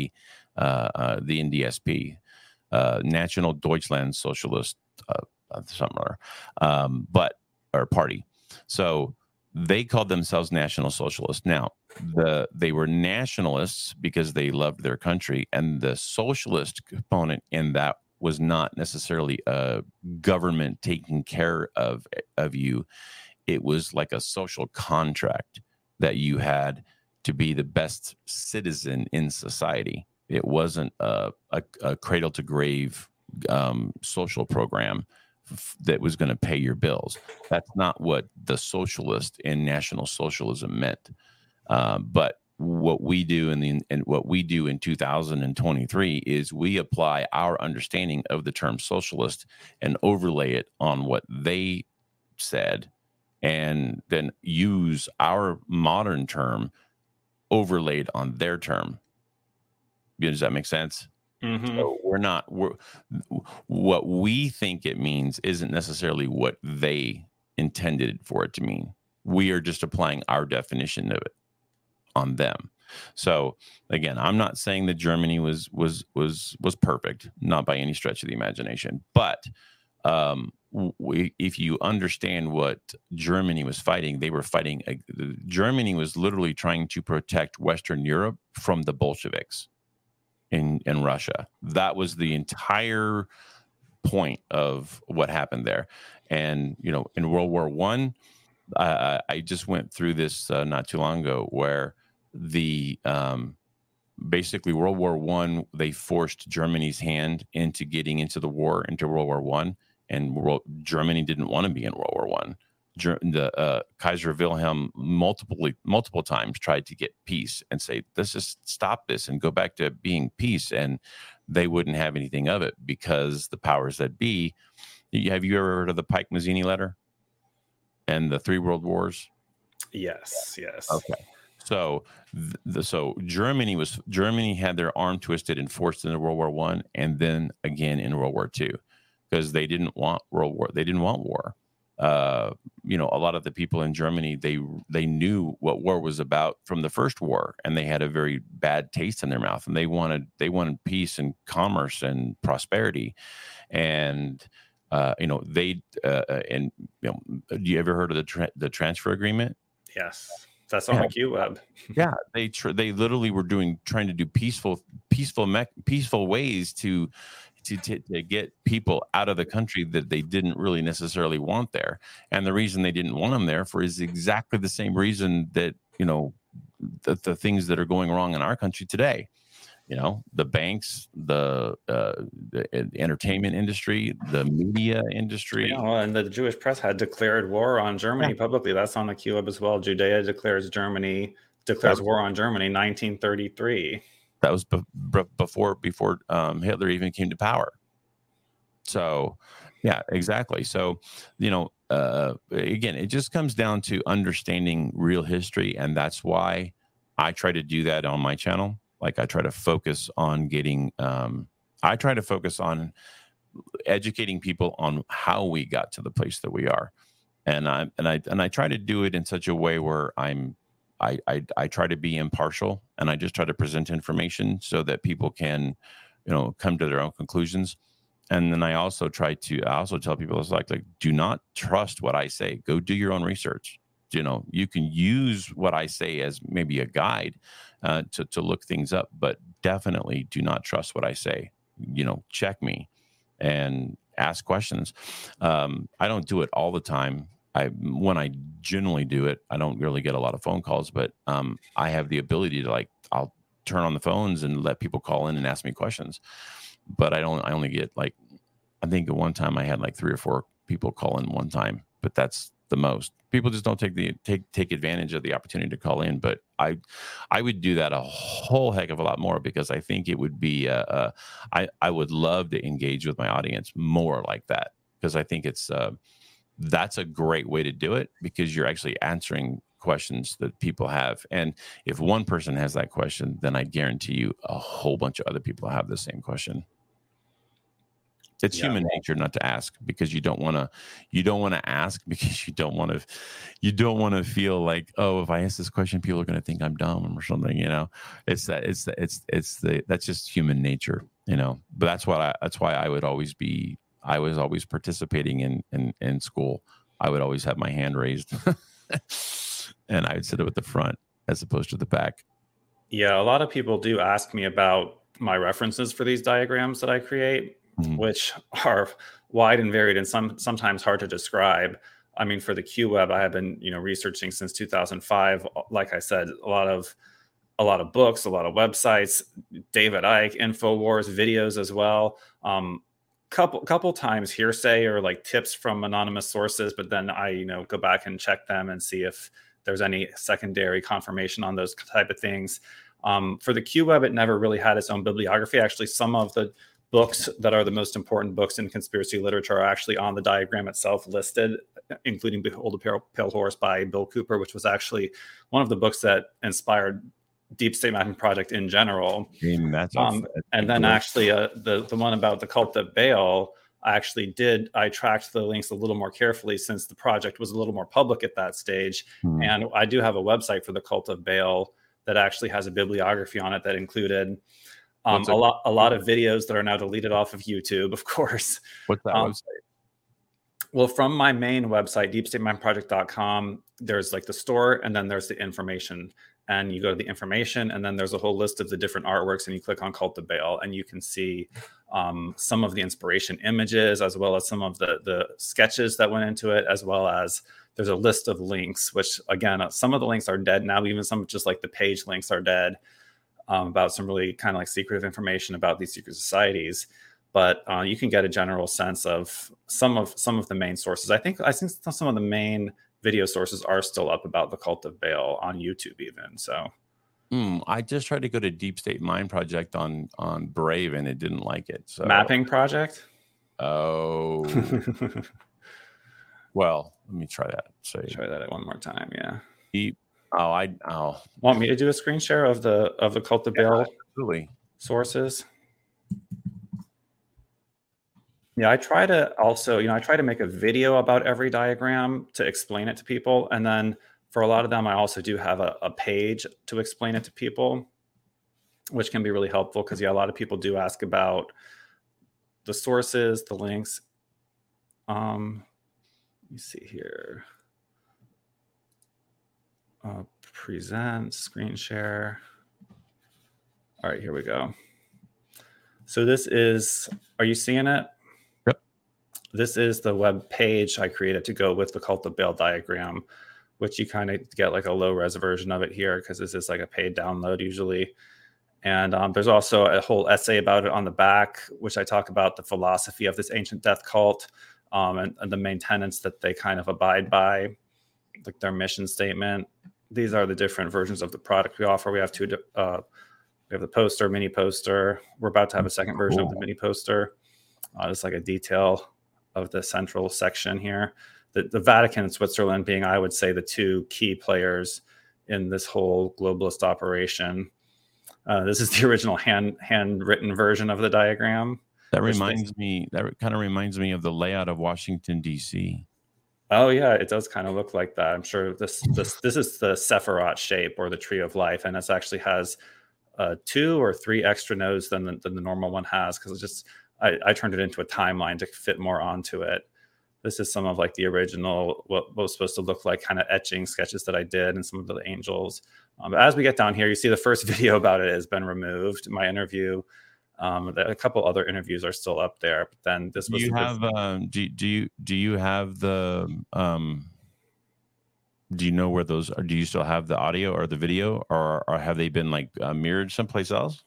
NDSP, National Deutschland Socialist, somewhere, or party. So they called themselves National Socialists. Now, they were nationalists because they loved their country, and the socialist component in that was not necessarily a government taking care of you. It was like a social contract that you had to be the best citizen in society. It wasn't a cradle to grave social program that was going to pay your bills. That's not what the socialist and National Socialism meant. But what we do in 2023 is we apply our understanding of the term socialist and overlay it on what they said, and then use our modern term overlaid on their term. Does that make sense? Mm-hmm. So what we think it means isn't necessarily what they intended for it to mean. We are just applying our definition of it on them. So again, I'm not saying that Germany was perfect, not by any stretch of the imagination, but if you understand what Germany was fighting, Germany was literally trying to protect Western Europe from the Bolsheviks in Russia. That was the entire point of what happened there. And, in World War I just went through this not too long ago, where basically World War I, they forced Germany's hand into getting into World War I, and Germany didn't want to be in World War I. Kaiser Wilhelm multiple times tried to get peace and say, let's just stop this and go back to being peace, and they wouldn't have anything of it because the powers that be. Have you ever heard of the Pike-Mazzini letter and the 3 World Wars? Yes. Okay. So, Germany had their arm twisted and forced into World War I, and then again in World War II, because they didn't want war. They didn't want war. A lot of the people in Germany, they knew what war was about from the first war, and they had a very bad taste in their mouth, and they wanted peace and commerce and prosperity. And do you ever heard of the transfer agreement? Yes, that's on the QWeb. Yeah, they literally were trying to do peaceful ways to get people out of the country that they didn't really necessarily want there. And the reason they didn't want them there for is exactly the same reason that, the things that are going wrong in our country today. The banks, the entertainment industry, the media industry. And the Jewish press had declared war on Germany publicly. That's on the QWeb as well. Judea declares war on Germany, 1933. That was before Hitler even came to power. So, yeah, exactly. So, again, it just comes down to understanding real history, and that's why I try to do that on my channel. Like, I try to focus on getting I try to focus on educating people on how we got to the place that we are, and I try to do it in such a way where I try to be impartial, and I just try to present information so that people can, come to their own conclusions. And then I also tell people, it's like do not trust what I say. Go do your own research. You can use what I say as maybe a guide to look things up, but definitely do not trust what I say. Check me and ask questions. I don't do it all the time. When I generally do it, I don't really get a lot of phone calls, but I have the ability to I'll turn on the phones and let people call in and ask me questions. But I only get I think at one time I had 3 or 4 people call in one time, but that's the most. People just don't take advantage of the opportunity to call in. But I would do that a whole heck of a lot more, because I think it would be I would love to engage with my audience more like that, because I think that's a great way to do it, because you're actually answering questions that people have. And if one person has that question, then I guarantee you a whole bunch of other people have the same question. It's human nature not to ask, because you don't want to ask because you don't want to feel like, oh, if I ask this question, people are going to think I'm dumb or something. That's just human nature. But that's why I was always participating in school. I would always have my hand raised and I would sit at the front as opposed to the back. Yeah, a lot of people do ask me about my references for these diagrams that I create, which are wide and varied and sometimes hard to describe. I mean, for the QWeb, I have been, researching since 2005. Like I said, a lot of books, a lot of websites, David Icke, InfoWars, videos as well. Couple times hearsay or tips from anonymous sources, but then I, go back and check them and see if there's any secondary confirmation on those type of things. For the QWeb, it never really had its own bibliography. Actually, some of the books that are the most important books in conspiracy literature are actually on the diagram itself listed, including Behold a Pale Horse by Bill Cooper, which was actually one of the books that inspired Deep State Mapping Project in general. And then actually the one about the Cult of Baal, I tracked the links a little more carefully since the project was a little more public at that stage. And I do have a website for the Cult of Baal that actually has a bibliography on it that included a lot of videos that are now deleted off of YouTube, of course. What's that website? Well, from my main website, deepstatemappingproject.com, there's the store, and then there's the information. And you go to the information, and then there's a whole list of the different artworks, and you click on Cult of Baal, and you can see some of the inspiration images, as well as some of the sketches that went into it, as well as there's a list of links, which, again, some of the links are dead now. Even some just the page links are dead, about some really kind of secretive information about these secret societies. But you can get a general sense of some of the main sources. I think some of the main video sources are still up about the Cult of Baal on YouTube even. So I just tried to go to Deep State Mind Project on Brave, and it didn't like it. So Mapping Project? Oh. Well, let me try that. Try that one more time, yeah. Want me to do a screen share of the Cult of Baal sources? Yeah, I try to make a video about every diagram to explain it to people. And then for a lot of them, I also do have a page to explain it to people, which can be really helpful because, a lot of people do ask about the sources, the links. Let me see here. Present, screen share. All right, here we go. So this is, are you seeing it? Yep. This is the web page I created to go with the Cult of Baal diagram, which you kind of get a low res version of it here because this is a paid download usually. And there's also a whole essay about it on the back, which I talk about the philosophy of this ancient death cult and the main tenets that they kind of abide by, their mission statement. These are the different versions of the product we offer. We have we have the poster, mini poster. We're about to have a second version of the mini poster. Just a detail of the central section here. The Vatican and Switzerland being, I would say, the two key players in this whole globalist operation. This is the original handwritten version of the diagram. That kind of reminds me of the layout of Washington, D.C. Oh yeah, it does kind of look like that. I'm sure this is the Sephiroth shape, or the Tree of Life, and this actually has 2 or 3 extra nodes than the normal one has, because I turned it into a timeline to fit more onto it. This is some of like the original, what was supposed to look like kind of etching sketches that I did, and some of the angels. But as we get down here, you see the first video about it has been removed. My interview. A couple other interviews are still up there, but then this was. Do you have the do you know where those are? Do you still have the audio or the video, or have they been like mirrored someplace else?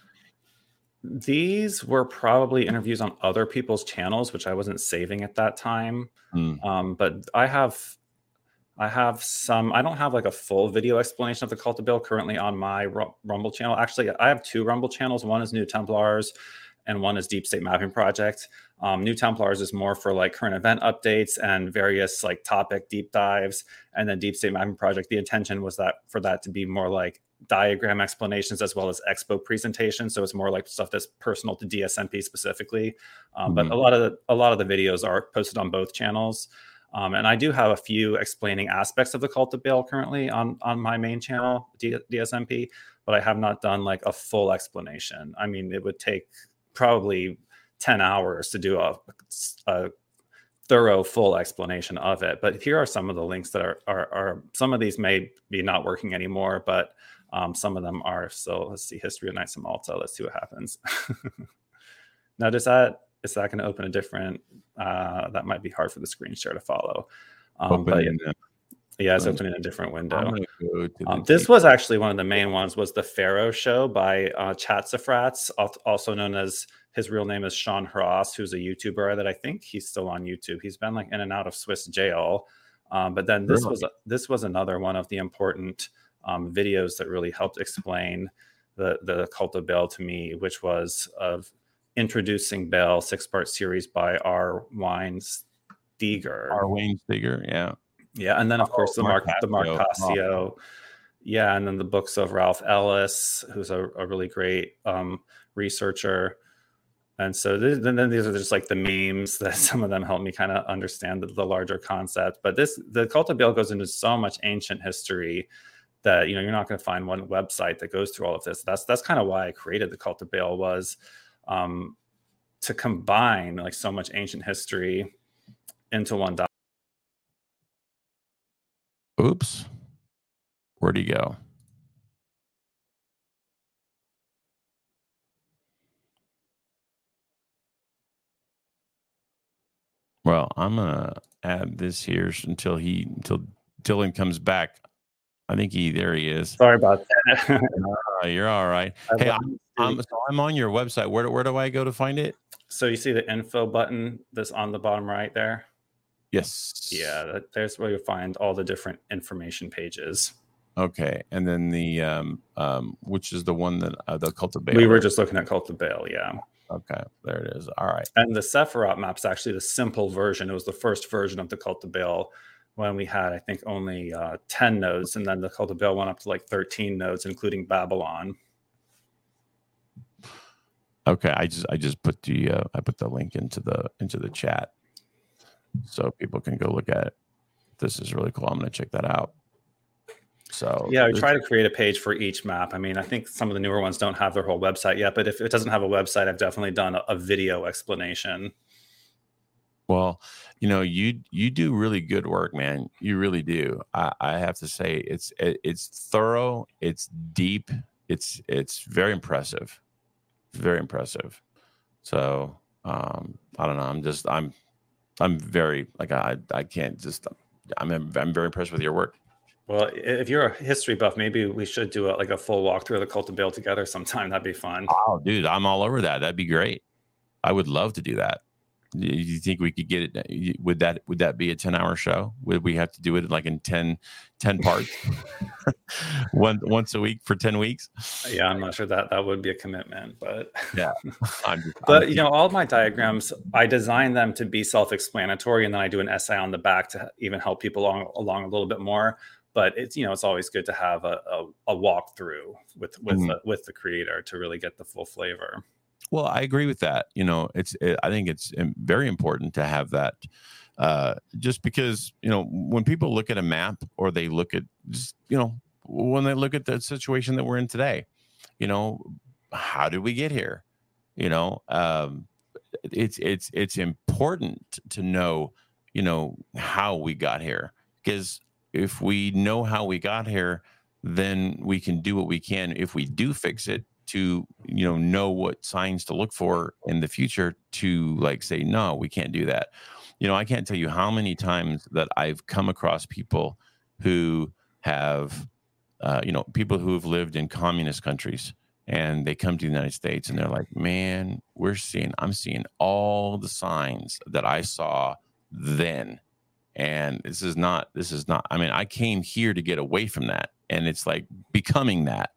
These were probably interviews on other people's channels, which I wasn't saving at that time. But I have some. I don't have like a full video explanation of the Cult of Baal currently on my Rumble channel. Actually, I have 2 Rumble channels. One is New Templars, and one is Deep State Mapping Project. New Templars is more for like current event updates and various like topic deep dives. And then Deep State Mapping Project, the intention was for that to be more like diagram explanations as well as expo presentations. So it's more like stuff that's personal to DSMP specifically. But a lot of the videos are posted on both channels. And I do have a few explaining aspects of the Cult of Baal currently on my main channel, DSMP, but I have not done like a full explanation. I mean, it would take probably 10 hours to do a thorough full explanation of it. But here are some of the links that are some of these may be not working anymore, but some of them are. So let's see, History of Knights of Malta. Let's see what happens. Now, is that going to open a different, that might be hard for the screen share to follow. It's opening a different window. This was actually one of the main ones, was the Pharaoh Show by Chatsafrats, also known as, his real name is Sean Hross, who's a YouTuber that I think he's still on YouTube. He's been like in and out of Swiss jail. But then this was another one of the important videos that really helped explain the Cult of Baal to me, which was of Introducing Baal, 6-part series by R. Wayne Steger. Yeah. Yeah, and then of course the Mark Cassio. Yeah, and then the books of Ralph Ellis, who's a really great researcher. And so then these are just like the memes that some of them help me kind of understand the larger concept. But the Cult of Baal goes into so much ancient history that, you're not going to find one website that goes through all of this. That's kind of why I created the Cult of Baal, was to combine like so much ancient history into one document. Oops. Where'd he go? Well, I'm gonna add this here until Dylan comes back. I think there he is. Sorry about that. You're all right. Hey, I'm on your website. Where do I go to find it? So you see the info button that's on the bottom right there? Yes. Yeah, there's where you'll find all the different information pages. Okay, and then the which is the one that the Cult of Baal. We were just looking at Cult of Baal, yeah. Okay, there it is. All right. And the Sephiroth map's actually the simple version. It was the first version of the Cult of Baal when we had, I think, only 10 nodes, and then the Cult of Baal went up to like 13 nodes, including Babylon. Okay, I just put the link into the chat so people can go look at it. This is really cool. I'm going to check that out. So yeah, we try to create a page for each map. I mean, I think some of the newer ones don't have their whole website yet, but if it doesn't have a website, I've definitely done a video explanation. Well, you do really good work, man. You really do. I have to say, it's thorough, it's deep, it's very impressive, very impressive. So I don't know. I'm very like I can't just. I'm very impressed with your work. Well, if you're a history buff, maybe we should do a full walkthrough of the Cult of Baal together sometime. That'd be fun. Oh, dude, I'm all over that. That'd be great. I would love to do that. Do you think we could get it? Would that be a 10-hour show? Would we have to do it like in 10 parts, once a week for 10 weeks? Yeah, I'm not sure that would be a commitment, but yeah. But all of my diagrams, I design them to be self-explanatory, and then I do an essay on the back to even help people along a little bit more. but it's, it's always good to have a walkthrough with the creator to really get the full flavor. Well, I agree with that. I think it's very important to have that, just because, when people look at a map, or they look at just, when they look at the situation that we're in today, how did we get here? It's important to know, how we got here, because if we know how we got here, then we can do what we can, if we do fix it, to know what signs to look for in the future, to like say, no, we can't do that. I can't tell you how many times that I've come across people who have people who have lived in communist countries, and they come to the United States, and they're like, man, I'm seeing all the signs that I saw then, and this is not, I mean, I came here to get away from that, and it's like becoming that.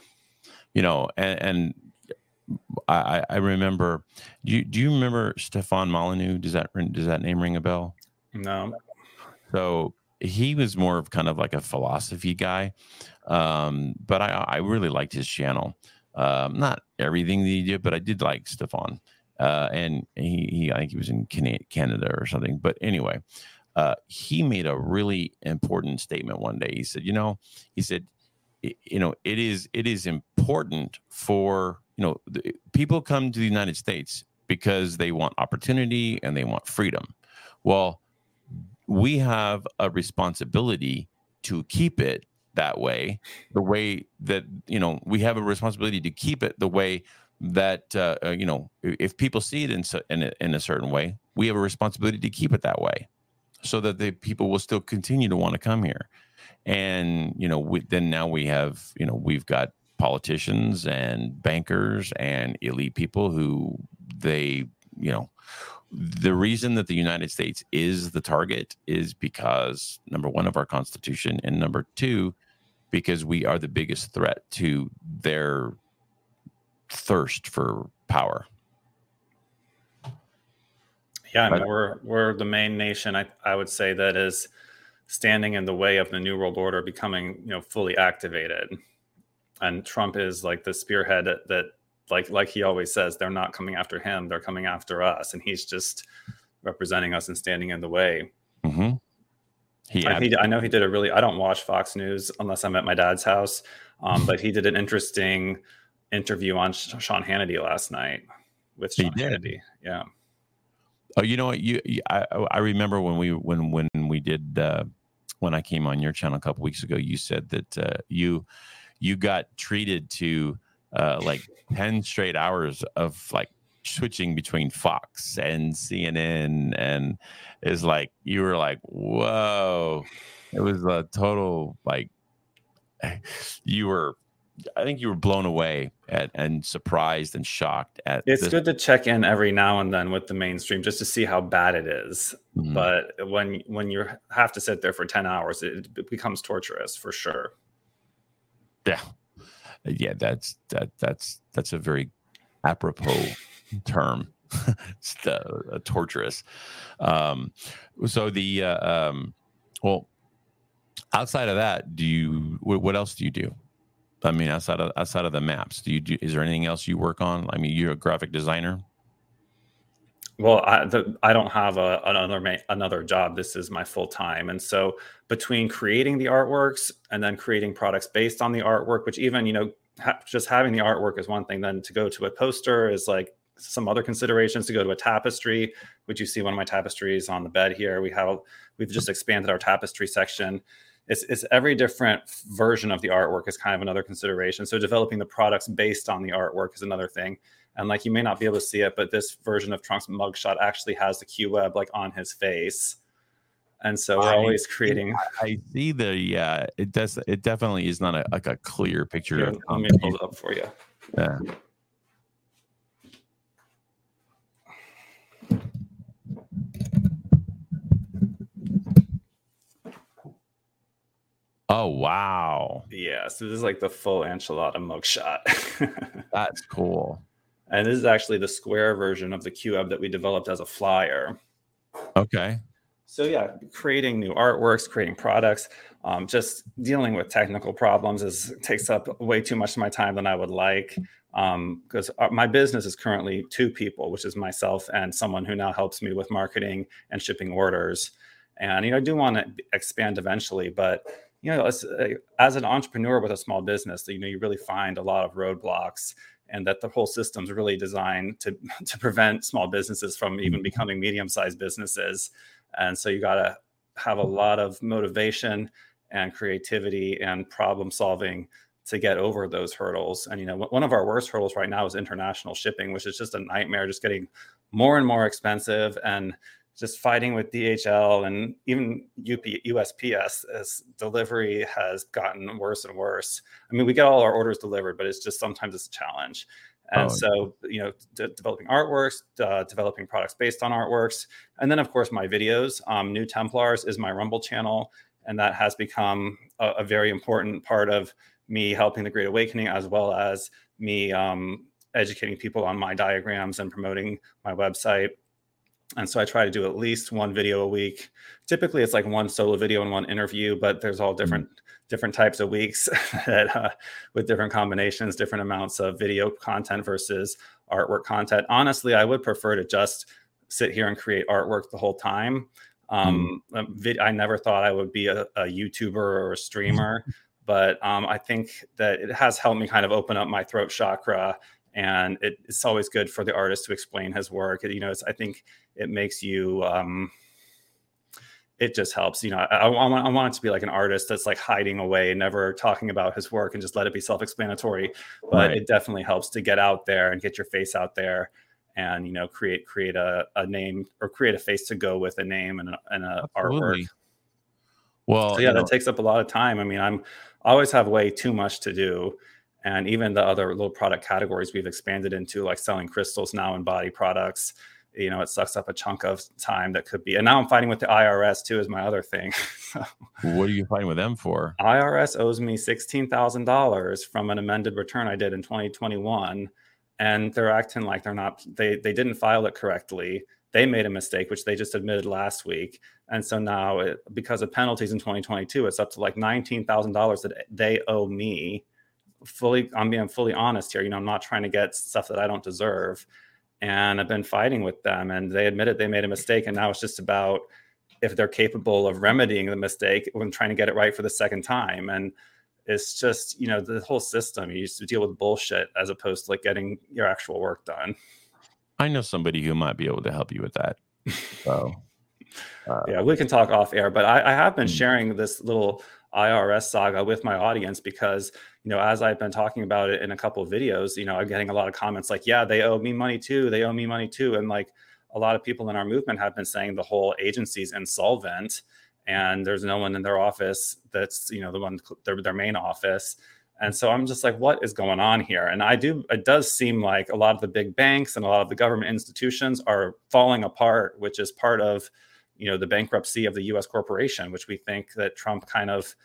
And I remember. Do you remember Stefan Molyneux? Does that name ring a bell? No. So he was more of kind of like a philosophy guy, but I really liked his channel. Not everything that he did, but I did like Stefan. And he I think he was in Canada or something. But anyway, he made a really important statement one day. He said, it is important for, people come to the United States because they want opportunity and they want freedom. Well, we have a responsibility to keep it that way, the way that, we have a responsibility to keep it the way that, if people see it in a certain way, we have a responsibility to keep it that way, so that the people will still continue to want to come here. And, now we have, we've got politicians and bankers and elite people who the reason that the United States is the target is because, number one, of our Constitution, and number two, because we are the biggest threat to their thirst for power. Yeah, I mean, we're the main nation, I would say, that is standing in the way of the New World Order becoming, fully activated. And Trump is like the spearhead that like he always says, they're not coming after him, they're coming after us, and he's just representing us and standing in the way. Mm-hmm. I know he did I don't watch Fox News unless I'm at my dad's house, but he did an interesting interview on Sean Hannity last night with Sean Hannity. Yeah. Oh, you know what? I remember when we did when I came on your channel a couple weeks ago, you said that you got treated to like 10 straight hours of like switching between Fox and CNN, and it's like you were like, whoa! It was a total like I think you were blown away and surprised and shocked at. It's good to check in every now and then with the mainstream just to see how bad it is. Mm-hmm. But when you have to sit there for 10 hours, it becomes torturous for sure. Yeah, that's a very apropos term. It's torturous. So well, outside of that, what else do you do? I mean, outside of the maps, is there anything else you work on? I mean, you're a graphic designer. Well, I don't have another job. This is my full time, and so between creating the artworks and then creating products based on the artwork, which even just having the artwork is one thing. Then to go to a poster is like some other considerations. To go to a tapestry, which you see one of my tapestries on the bed here. We've just expanded our tapestry section. It's every different version of the artwork is kind of another consideration. So developing the products based on the artwork is another thing. And like, you may not be able to see it, but this version of Trunk's mugshot actually has the QWeb like on his face. And so we're always creating. I see it does. It definitely is not a clear picture. Here, let me pull it up for you. Yeah. Oh, wow. Yeah. So this is like the full enchilada mugshot. That's cool. And this is actually the square version of the QWeb that we developed as a flyer. Okay. So yeah, creating new artworks, creating products, just dealing with technical problems takes up way too much of my time than I would like. Because my business is currently 2 people, which is myself and someone who now helps me with marketing and shipping orders. And I do want to expand eventually, but as an entrepreneur with a small business, you really find a lot of roadblocks, and that the whole system's really designed to prevent small businesses from even becoming medium-sized businesses. And so you got to have a lot of motivation and creativity and problem solving to get over those hurdles. And one of our worst hurdles right now is international shipping, which is just a nightmare, just getting more and more expensive, and just fighting with DHL and even USPS as delivery has gotten worse and worse. I mean, we get all our orders delivered, but it's just sometimes it's a challenge. And so, developing artworks, developing products based on artworks. And then, of course, my videos. New Templars is my Rumble channel, and that has become a very important part of me helping the Great Awakening, as well as me educating people on my diagrams and promoting my website. And so I try to do at least 1 video a week. Typically, it's like 1 solo video and 1 interview, but there's all different types of weeks that, with different combinations, different amounts of video content versus artwork content. Honestly, I would prefer to just sit here and create artwork the whole time. I never thought I would be a YouTuber or a streamer, but I think that it has helped me kind of open up my throat chakra. And it's always good for the artist to explain his work. I think it makes you, it just helps. I want it to be like an artist that's like hiding away, never talking about his work, and just let it be self-explanatory. But It definitely helps to get out there and get your face out there, and create a name, or create a face to go with a name and a artwork. Well, so that takes up a lot of time. I mean, I always have way too much to do. And even the other little product categories we've expanded into, like selling crystals now and body products, it sucks up a chunk of time that could be. And now I'm fighting with the IRS too, is my other thing. What are you fighting with them for? IRS owes me $16,000 from an amended return I did in 2021. And they're acting like they didn't file it correctly. They made a mistake, which they just admitted last week. And so now, because of penalties in 2022, it's up to like $19,000 that they owe me. I'm being fully honest here. I'm not trying to get stuff that I don't deserve. And I've been fighting with them, and they admitted they made a mistake. And now it's just about if they're capable of remedying the mistake when trying to get it right for the second time. And it's just, the whole system, you used to deal with bullshit as opposed to like getting your actual work done. I know somebody who might be able to help you with that. So, yeah, we can talk off air, but I have been sharing this little IRS saga with my audience because, as I've been talking about it in a couple of videos, I'm getting a lot of comments like, yeah, they owe me money too. They owe me money too. And like a lot of people in our movement have been saying the whole agency's insolvent and there's no one in their office that's, their main office. And so I'm just like, what is going on here? And it does seem like a lot of the big banks and a lot of the government institutions are falling apart, which is part of, the bankruptcy of the U.S. corporation, which we think that Trump kind of,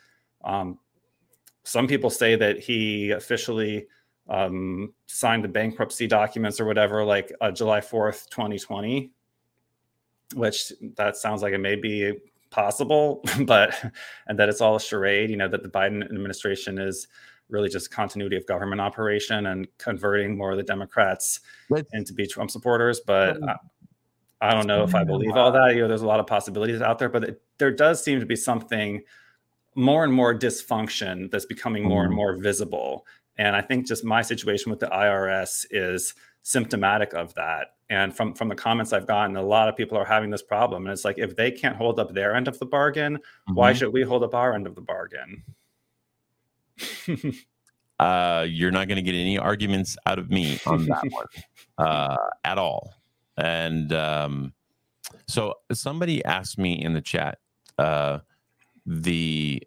some people say that he officially signed the bankruptcy documents or whatever, like July 4th, 2020, which that sounds like it may be possible, and that it's all a charade, that the Biden administration is really just continuity of government operation and converting more of the Democrats into be Trump supporters. But I don't know if I believe all that. There's a lot of possibilities out there, but there does seem to be something more and more dysfunction that's becoming more and more visible. And I think just my situation with the IRS is symptomatic of that. And from the comments I've gotten, a lot of people are having this problem. And it's like, if they can't hold up their end of the bargain, why should we hold up our end of the bargain? You're not going to get any arguments out of me on that one at all. And so somebody asked me in the chat, somebody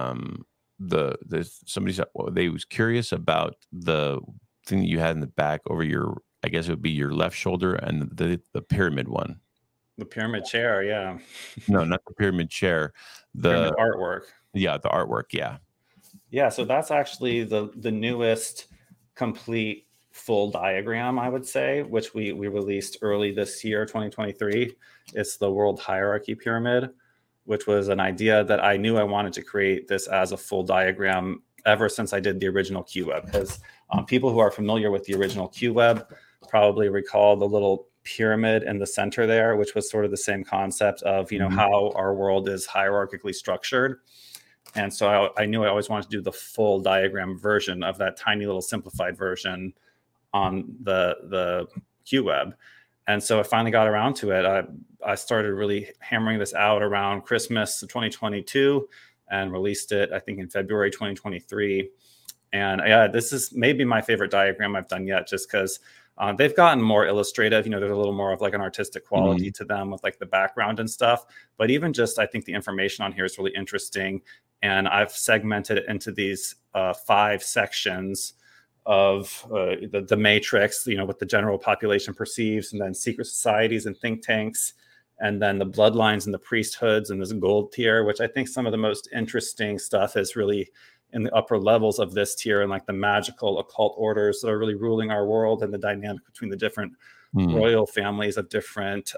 said, well, they was curious about the thing that you had in the back over your, I guess it would be your left shoulder, and the pyramid one. The pyramid chair, yeah. No, not the pyramid chair. The pyramid artwork. Yeah, the artwork, yeah. Yeah, so that's actually the newest complete full diagram, I would say, which we released early this year, 2023. It's the World Hierarchy Pyramid, which was an idea that I knew I wanted to create this as a full diagram ever since I did the original QWeb. Because people who are familiar with the original QWeb probably recall the little pyramid in the center there, which was sort of the same concept of, how our world is hierarchically structured. And so I knew I always wanted to do the full diagram version of that tiny little simplified version on the QWeb. And so I finally got around to it. I started really hammering this out around Christmas of 2022 and released it, I think, in February 2023. And yeah, this is maybe my favorite diagram I've done yet, just because they've gotten more illustrative. There's a little more of like an artistic quality to them with like the background and stuff. But even just, I think the information on here is really interesting. And I've segmented it into these 5 sections of the matrix, what the general population perceives, and then secret societies and think tanks, and then the bloodlines and the priesthoods, and this gold tier, which I think some of the most interesting stuff is really in the upper levels of this tier, and like the magical occult orders that are really ruling our world, and the dynamic between the different royal families of different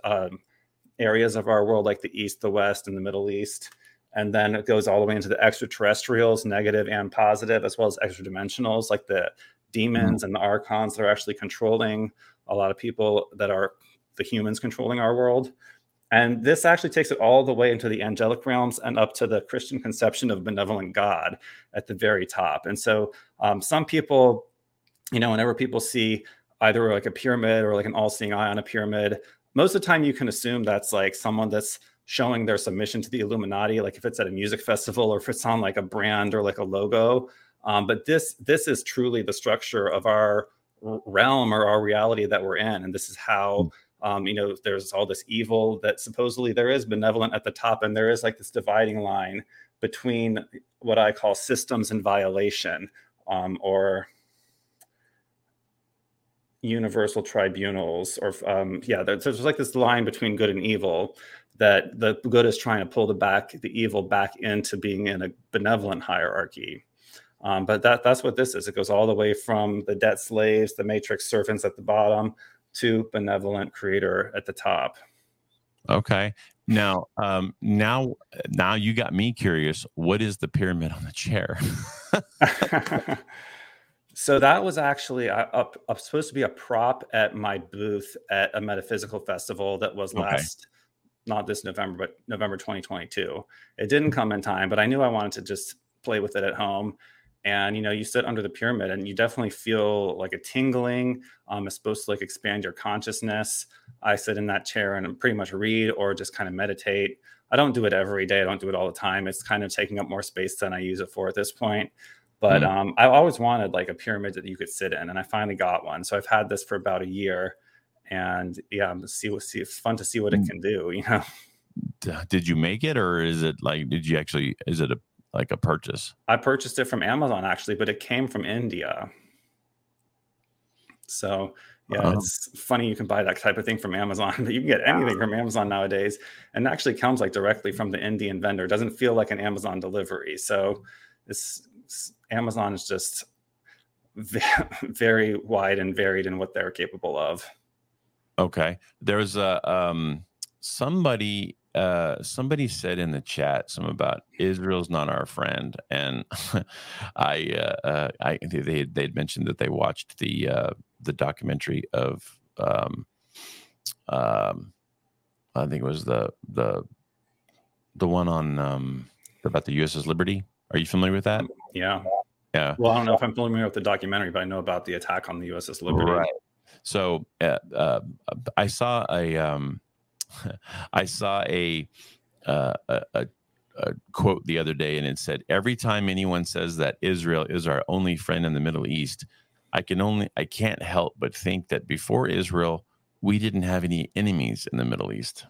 areas of our world, like the East, the West, and the Middle East. And then it goes all the way into the extraterrestrials, negative and positive, as well as extra dimensionals, like the demons and the archons that are actually controlling a lot of people that are the humans controlling our world. And this actually takes it all the way into the angelic realms and up to the Christian conception of benevolent God at the very top. And so some people, whenever people see either like a pyramid or like an all-seeing eye on a pyramid, most of the time you can assume that's like someone that's showing their submission to the Illuminati, like if it's at a music festival or if it's on like a brand or like a logo. But this is truly the structure of our realm or our reality that we're in. And this is how, there's all this evil that supposedly there is benevolent at the top. And there is like this dividing line between what I call systems and violation, or universal tribunals, or there's like this line between good and evil, that the good is trying to pull the evil back into being in a benevolent hierarchy. But that's what this is. It goes all the way from the debt slaves, the matrix servants at the bottom, to benevolent creator at the top. Okay. Now you got me curious. What is the pyramid on the chair? So that was actually supposed to be a prop at my booth at a metaphysical festival that was not this November, but November 2022. It didn't come in time, but I knew I wanted to just play with it at home. And, you sit under the pyramid and you definitely feel like a tingling. It's supposed to like expand your consciousness. I sit in that chair and pretty much read or just kind of meditate. I don't do it every day. I don't do it all the time. It's kind of taking up more space than I use it for at this point. But I always wanted like a pyramid that you could sit in, and I finally got one. So I've had this for about a year, and yeah, it's fun to see what it can do. Did you make it, or is it like? Is it a purchase? I purchased it from Amazon actually, but it came from India. So yeah, It's funny you can buy that type of thing from Amazon, but you can get anything from Amazon nowadays, and it actually comes like directly from the Indian vendor. It doesn't feel like an Amazon delivery. So Amazon is just very wide and varied in what they're capable of. Okay. There's somebody said in the chat something about Israel's not our friend, and they'd mentioned that they watched the documentary of I think it was the one on about the USS Liberty. Are you familiar with that? Yeah. Well, I don't know if I'm familiar with the documentary, but I know about the attack on the USS Liberty. Right. So I saw a quote the other day, and it said, "Every time anyone says that Israel is our only friend in the Middle East, I can't help but think that before Israel, we didn't have any enemies in the Middle East."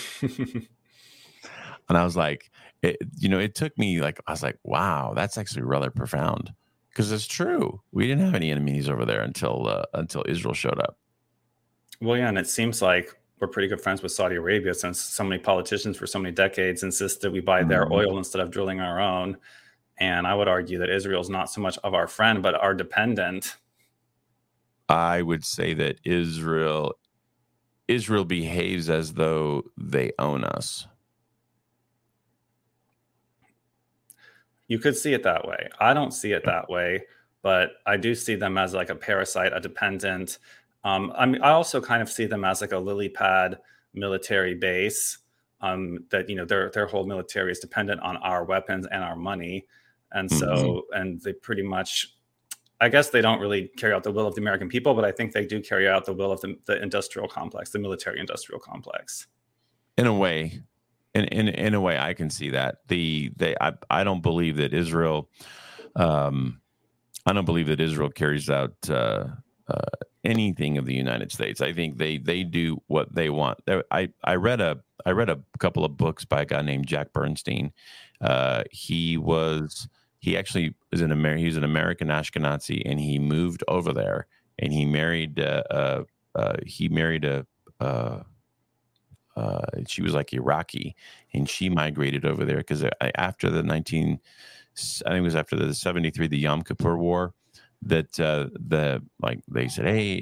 And I was like, it took me I was like, wow, that's actually rather profound, because it's true. We didn't have any enemies over there until Israel showed up. Well, yeah, and it seems like we're pretty good friends with Saudi Arabia, since so many politicians for so many decades insist that we buy their oil instead of drilling our own. And I would argue that Israel is not so much of our friend, but our dependent. I would say that Israel behaves as though they own us. You could see it that way. I don't see it that way, but I do see them as like a parasite, a dependent. I also kind of see them as like a lily pad military base. That their whole military is dependent on our weapons and our money, and so and they pretty much, I guess they don't really carry out the will of the American people, but I think they do carry out the will of the industrial complex, the military industrial complex. In a way, in a way, I can see that. I don't believe that Israel, I don't believe that Israel carries out anything of the United States. I think they do what they want. I read a couple of books by a guy named Jack Bernstein. He actually is he was an American Ashkenazi, and he moved over there, and he married she was like Iraqi, and she migrated over there because after the I think it was after the 73, the Yom Kippur War, that they said, hey,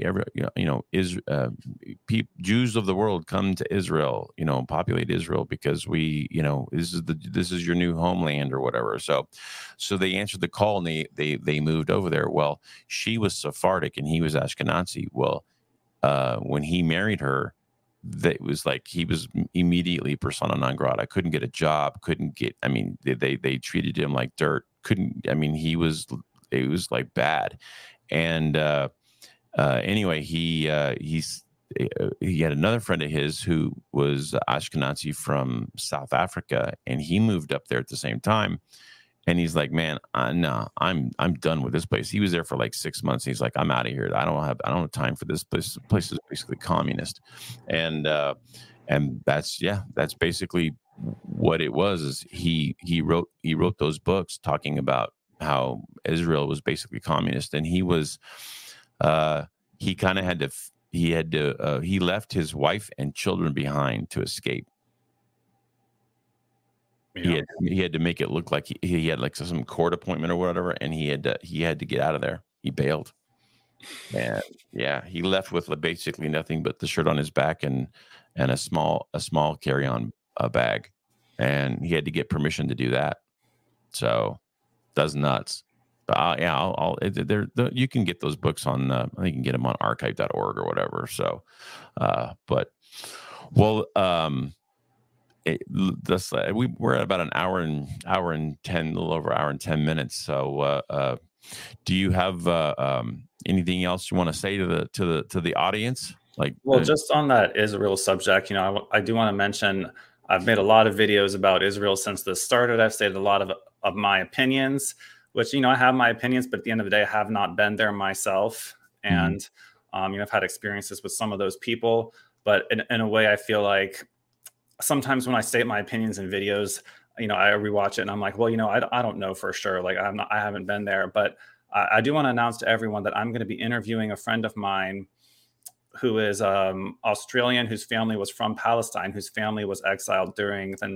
Jews of the world, come to Israel, populate Israel, because this is your new homeland or whatever. So they answered the call, and they moved over there. Well, she was Sephardic and he was Ashkenazi. Well, when he married her, that was like he was immediately persona non grata. Couldn't get a job. They treated him like dirt. It was like bad. And anyway, he had another friend of his who was Ashkenazi from South Africa, and he moved up there at the same time. And he's like, man, no, I'm done with this place. He was there for like 6 months. He's like, I'm out of here. I don't have time for this place. This place is basically communist. And that's basically what it was. Is he wrote those books talking about how Israel was basically communist, and he kind of had to he left his wife and children behind to escape. Yeah. He had to make it look like he had like some court appointment or whatever, and he had to get out of there. He bailed, and he left with basically nothing but the shirt on his back and a small carry-on bag, and he had to get permission to do that. So that's nuts. But you can get those books on. I think you can get them on archive.org or whatever. So, we're at about an hour and 10, a little over an hour and 10 minutes. So, do you have anything else you want to say to the audience? Just on that Israel subject, I do want to mention I've made a lot of videos about Israel since this started. I've stated a lot of my opinions, which I have my opinions, but at the end of the day, I have not been there myself, and I've had experiences with some of those people. But in a way, I feel like sometimes when I state my opinions in videos, I rewatch it and I'm like, well, I don't know for sure. Like I haven't been there, but I do want to announce to everyone that I'm going to be interviewing a friend of mine who is Australian, whose family was from Palestine, whose family was exiled during the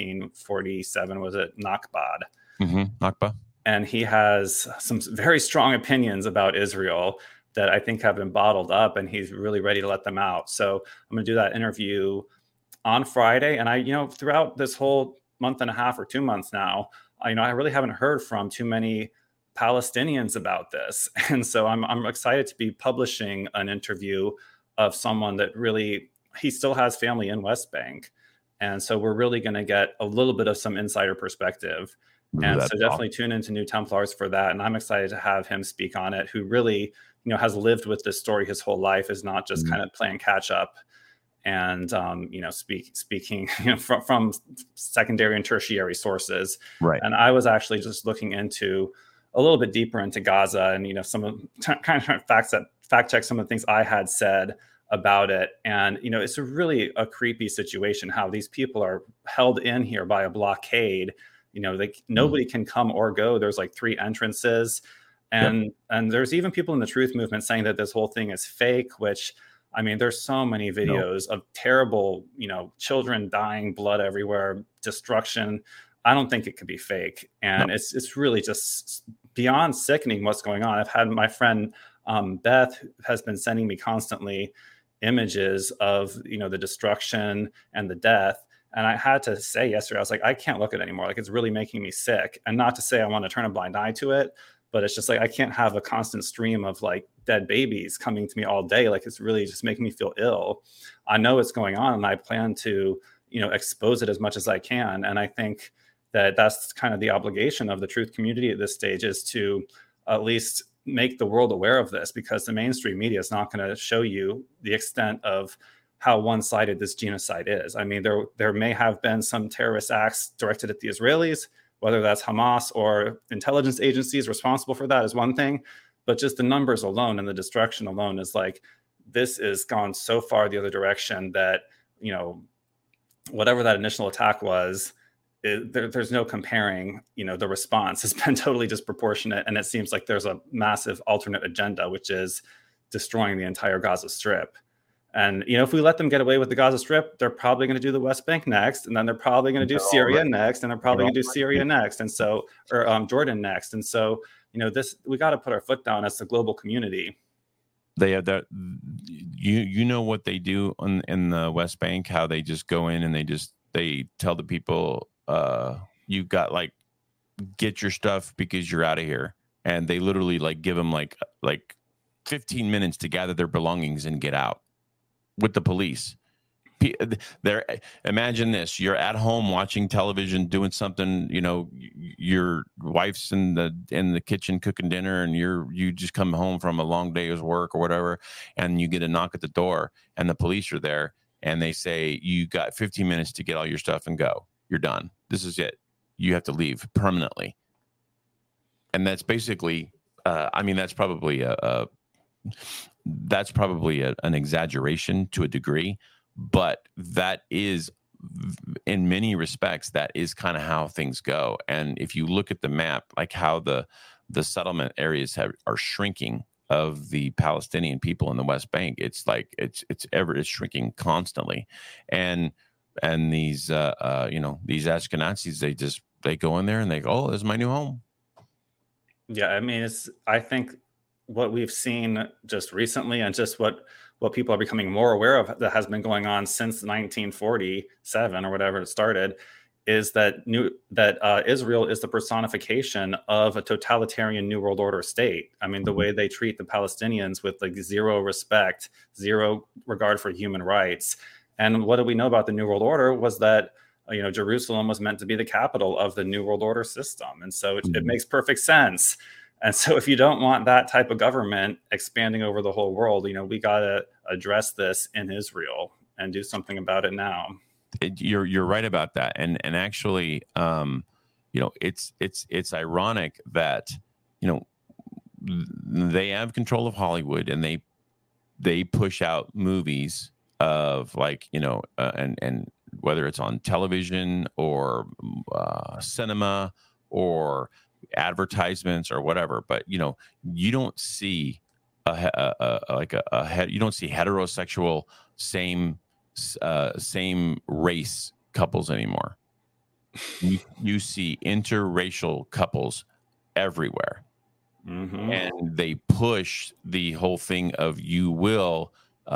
1947, was it Nakba? Nakba. And he has some very strong opinions about Israel that I think have been bottled up, and he's really ready to let them out. So I'm going to do that interview on Friday. And I throughout this whole month and a half or 2 months now, I really haven't heard from too many Palestinians about this. And so I'm excited to be publishing an interview of someone that really, he still has family in West Bank. And so we're really going to get a little bit of some insider perspective. And so definitely tune into New Templars for that. And I'm excited to have him speak on it, who really, has lived with this story his whole life, is not just kind of playing catch up. And speaking from secondary and tertiary sources, right? And I was actually just looking into a little bit deeper into Gaza, and some of kind of fact check some of the things I had said about it. And it's really a creepy situation how these people are held in here by a blockade. Nobody can come or go. There's like 3 entrances, and there's even people in the truth movement saying that this whole thing is fake, which, I mean, there's so many videos of terrible, children dying, blood everywhere, destruction. I don't think it could be fake. And it's really just beyond sickening what's going on. I've had my friend Beth has been sending me constantly images of, the destruction and the death. And I had to say yesterday, I was like, I can't look at it anymore. Like, it's really making me sick. And not to say I want to turn a blind eye to it, but it's just like, I can't have a constant stream of like dead babies coming to me all day. Like, it's really just making me feel ill. I know it's going on, and I plan to, expose it as much as I can. And I think that that's kind of the obligation of the truth community at this stage, is to at least make the world aware of this, because the mainstream media is not going to show you the extent of how one-sided this genocide is. I mean, there may have been some terrorist acts directed at the Israelis, whether that's Hamas or intelligence agencies responsible for that is one thing, but just the numbers alone and the destruction alone is like, this has gone so far the other direction that, whatever that initial attack was, there's no comparing. The response has been totally disproportionate, and it seems like there's a massive alternate agenda, which is destroying the entire Gaza Strip. And if we let them get away with the Gaza Strip, they're probably going to do the West Bank next, and then they're probably going to do Syria next, and they're probably going to do Syria next, and so Jordan next. And so this, we got to put our foot down as the global community. They have that. You know what they do in the West Bank? How they just go in and they tell the people, you've got like, get your stuff because you're out of here, and they literally like give them like 15 minutes to gather their belongings and get out with the police. Imagine this: you're at home watching television, doing something. Your wife's in the kitchen cooking dinner, and you just come home from a long day's work or whatever, and you get a knock at the door, and the police are there, and they say, you got 15 minutes to get all your stuff and go. You're done. This is it. You have to leave permanently. And that's basically, that's probably an exaggeration to a degree, but that is, in many respects, that is kind of how things go. And if you look at the map, like how the settlement areas are shrinking of the Palestinian people in the West Bank, it's like it's shrinking constantly. And these these Ashkenazis, they go in there and they go, oh, this is my new home. Yeah, I mean, I think what we've seen just recently, and just what people are becoming more aware of, that has been going on since 1947 or whatever it started, is that Israel is the personification of a totalitarian New World Order state. I mean, the way they treat the Palestinians with like zero respect, zero regard for human rights. And what do we know about the New World Order was that, Jerusalem was meant to be the capital of the New World Order system. And so it makes perfect sense. And so if you don't want that type of government expanding over the whole world, we got to address this in Israel and do something about it now. You're right about that. And actually, it's ironic that, they have control of Hollywood, and they push out movies of like, and whether it's on television or cinema or advertisements or whatever, but you don't see you don't see heterosexual same race couples anymore. You see interracial couples everywhere. Mm-hmm. And they push the whole thing of you will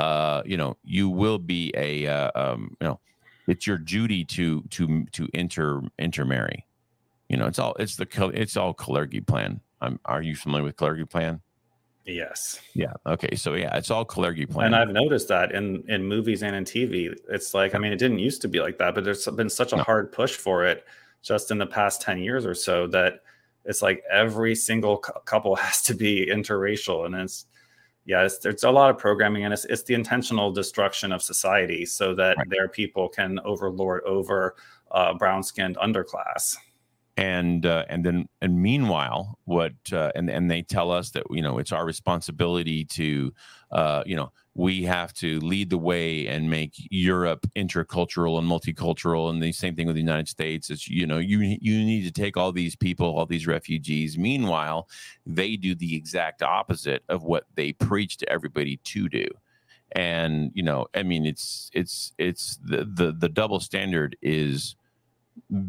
be a it's your duty to intermarry. It's all Kalergi plan. Are you familiar with Kalergi plan? Yes. Yeah. Okay. So yeah, it's all Kalergi plan. And I've noticed that in movies and in TV, it's like, it didn't used to be like that, but there's been such a hard push for it just in the past 10 years or so, that it's like every single couple has to be interracial. And there's a lot of programming, and it's the intentional destruction of society so that their people can overlord over brown-skinned underclass. And meanwhile, and they tell us that it's our responsibility to we have to lead the way and make Europe intercultural and multicultural, and the same thing with the United States. It's you need to take all these people, all these refugees. Meanwhile, they do the exact opposite of what they preach to everybody to do. And it's the double standard is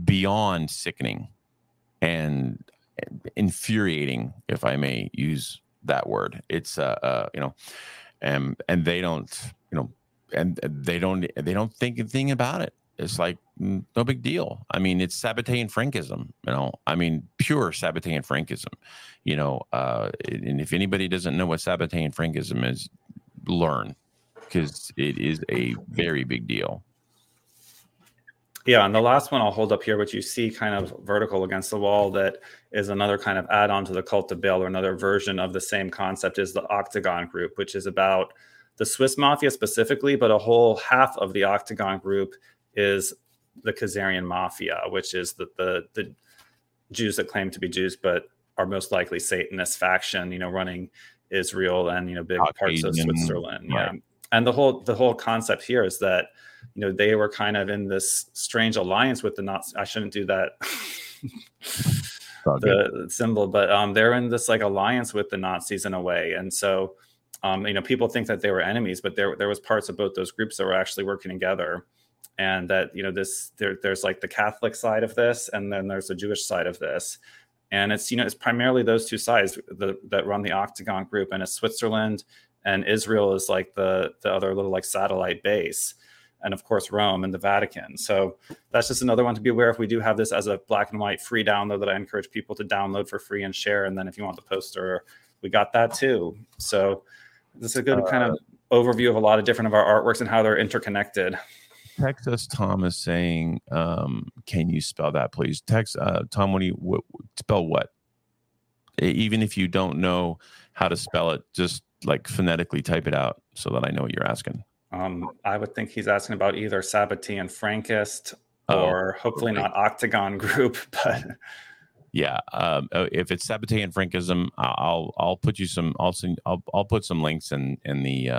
beyond sickening and infuriating, if I may use that word. It's and they don't, and they don't think a thing about it. It's like no big deal. I mean, it's Sabbatean Frankism, I mean, pure Sabbatean Frankism, and if anybody doesn't know what Sabbatean Frankism is, learn, because it is a very big deal. Yeah, and the last one I'll hold up here, which you see kind of vertical against the wall, that is another kind of add-on to the Cult of Baal, or another version of the same concept, is the Octagon Group, which is about the Swiss Mafia specifically, but a whole half of the Octagon Group is the Khazarian Mafia, which is the Jews that claim to be Jews, but are most likely Satanist faction, running Israel and, big parts of Switzerland. Right. Yeah. And the whole concept here is that, they were kind of in this strange alliance with the Nazis. I shouldn't do that. The symbol, but they're in this like alliance with the Nazis in a way. And so, people think that they were enemies, but there was parts of both those groups that were actually working together. And that, there's like the Catholic side of this, and then there's the Jewish side of this. And it's, it's primarily those two sides that run the Octagon Group, and it's Switzerland, and Israel is like the other little like satellite base. And of course, Rome and the Vatican. So that's just another one to be aware of. We do have this as a black and white free download that I encourage people to download for free and share. And then if you want the poster, we got that too. So this is a good kind of overview of a lot of different of our artworks and how they're interconnected. Texas Tom is saying, can you spell that, please? Tom, spell what? Even if you don't know how to spell it, just like phonetically type it out so that I know what you're asking. I would think he's asking about either Sabbatean Frankist or hopefully not Octagon Group, but yeah, if it's Sabbatean Frankism, I'll put you some. I'll put some links in the.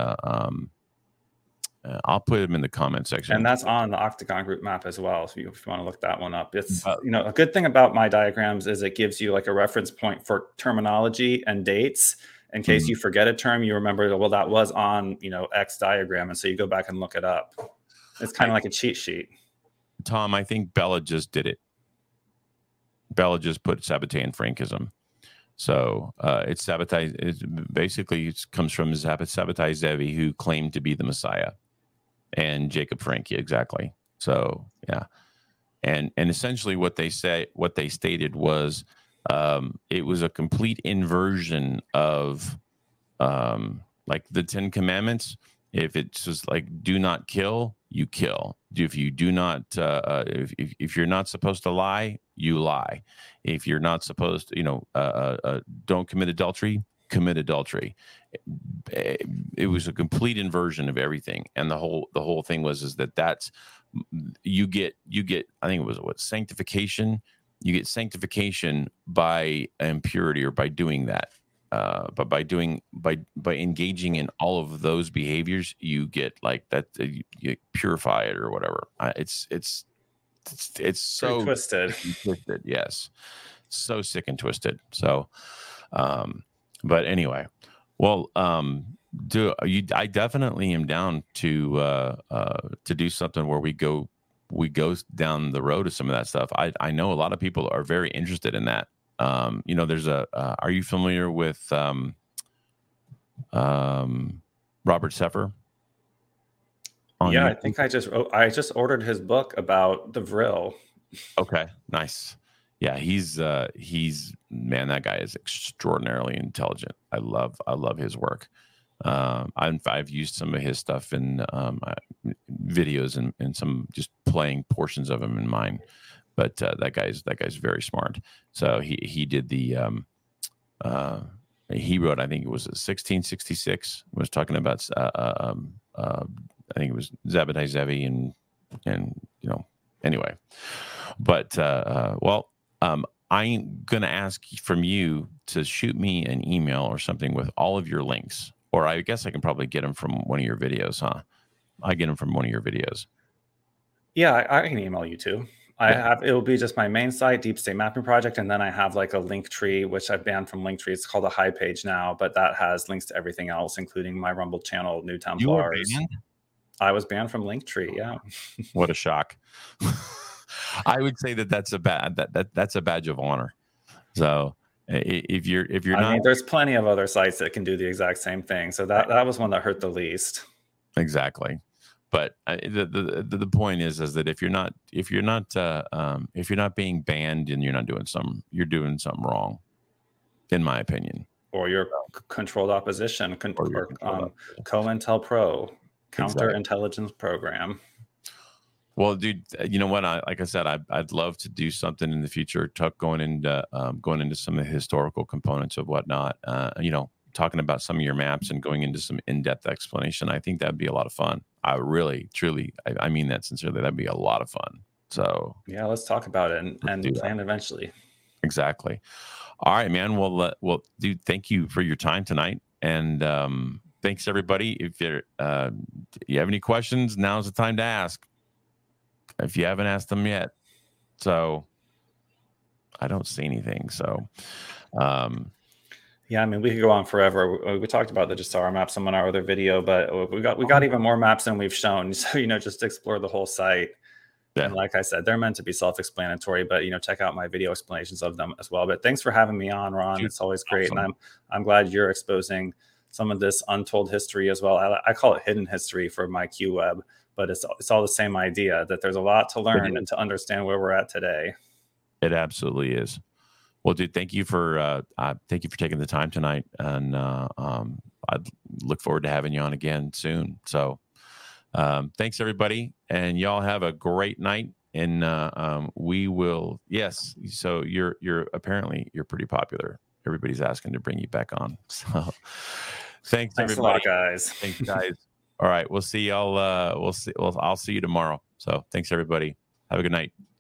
I'll put them in the comment section, and that's on the Octagon Group map as well. So if you want to look that one up, it's a good thing about my diagrams is it gives you like a reference point for terminology and dates. In case you forget a term, you remember, well, that was on, X diagram. And so you go back and look it up. It's kind of like a cheat sheet. Tom, I think Bella just did it. Bella just put Sabbatean Frankism. So it's sabotage. It comes from Sabbatai Zevi, who claimed to be the Messiah, and Jacob Franke. Exactly. So, yeah. And essentially what they stated was, it was a complete inversion of like the 10 Commandments. If it's just like do not kill, you kill. If you do not if you're not supposed to lie, you lie. If you're not supposed to, don't commit adultery, commit adultery. It was a complete inversion of everything. And the whole thing was that's you get I think it was sanctification. You get sanctification by impurity or by doing that. But by engaging in all of those behaviors, you get like that. You purify it or whatever. It's so twisted. Yes, so sick and twisted. So, but anyway, well, I definitely am down to do something where we go down the road of some of that stuff. I know a lot of people are very interested in that. There's are you familiar with Robert Sefer? Yeah, I think I just ordered his book about the Vril. Okay, nice. Yeah, he's man, that guy is extraordinarily intelligent. I love his work. I've used some of his stuff in videos and some just playing portions of him in mine. But that guy's very smart. So he did the he wrote, I think it was 1666. Was talking about I think it was Zabbatai Zevi and anyway. But I'm gonna ask from you to shoot me an email or something with all of your links. Or I guess I can probably get them from one of your videos, huh? I get them from one of your videos. Yeah, I can email you too. It'll be just my main site, Deep State Mapping Project, and then I have like a link tree, which I've banned from Linktree. It's called a high page now, but that has links to everything else, including my Rumble channel, New Templars. You were banned? I was banned from Linktree. Yeah. What a shock! I would say that's a badge of honor. So If you're I mean, there's plenty of other sites that can do the exact same thing. So that was one that hurt the least. Exactly. But the point is that if you're not being banned and you're doing something wrong, in my opinion. Or you're controlled opposition, COINTELPRO, counterintelligence program. Well, dude, you know what? Like I said, I'd love to do something in the future, going into some of the historical components of whatnot. Talking about some of your maps and going into some in-depth explanation. I think that'd be a lot of fun. I really, truly, I mean that sincerely. That'd be a lot of fun. So yeah, let's talk about it and plan eventually. Exactly. All right, man. Well, dude, thank you for your time tonight, and thanks everybody. If you have any questions, now's the time to ask. If you haven't asked them yet, so I don't see anything. So, yeah, I mean, we could go on forever. We talked about the Jassara maps in our other video, but we got even more maps than we've shown. So, just explore the whole site. Yeah. And like I said, they're meant to be self-explanatory, but check out my video explanations of them as well. But thanks for having me on, Ron. It's always great, awesome. And I'm glad you're exposing some of this untold history as well. I call it hidden history for my Q Web, but it's all the same idea that there's a lot to learn and to understand where we're at today. It absolutely is. Well, dude, thank you for taking the time tonight, and I'd look forward to having you on again soon. So, thanks everybody, and y'all have a great night. And we will. Yes. So you're apparently pretty popular. Everybody's asking to bring you back on. So, thanks everybody. A lot, guys. Thanks, guys. All right, we'll see y'all. I'll see you tomorrow. So, thanks everybody. Have a good night.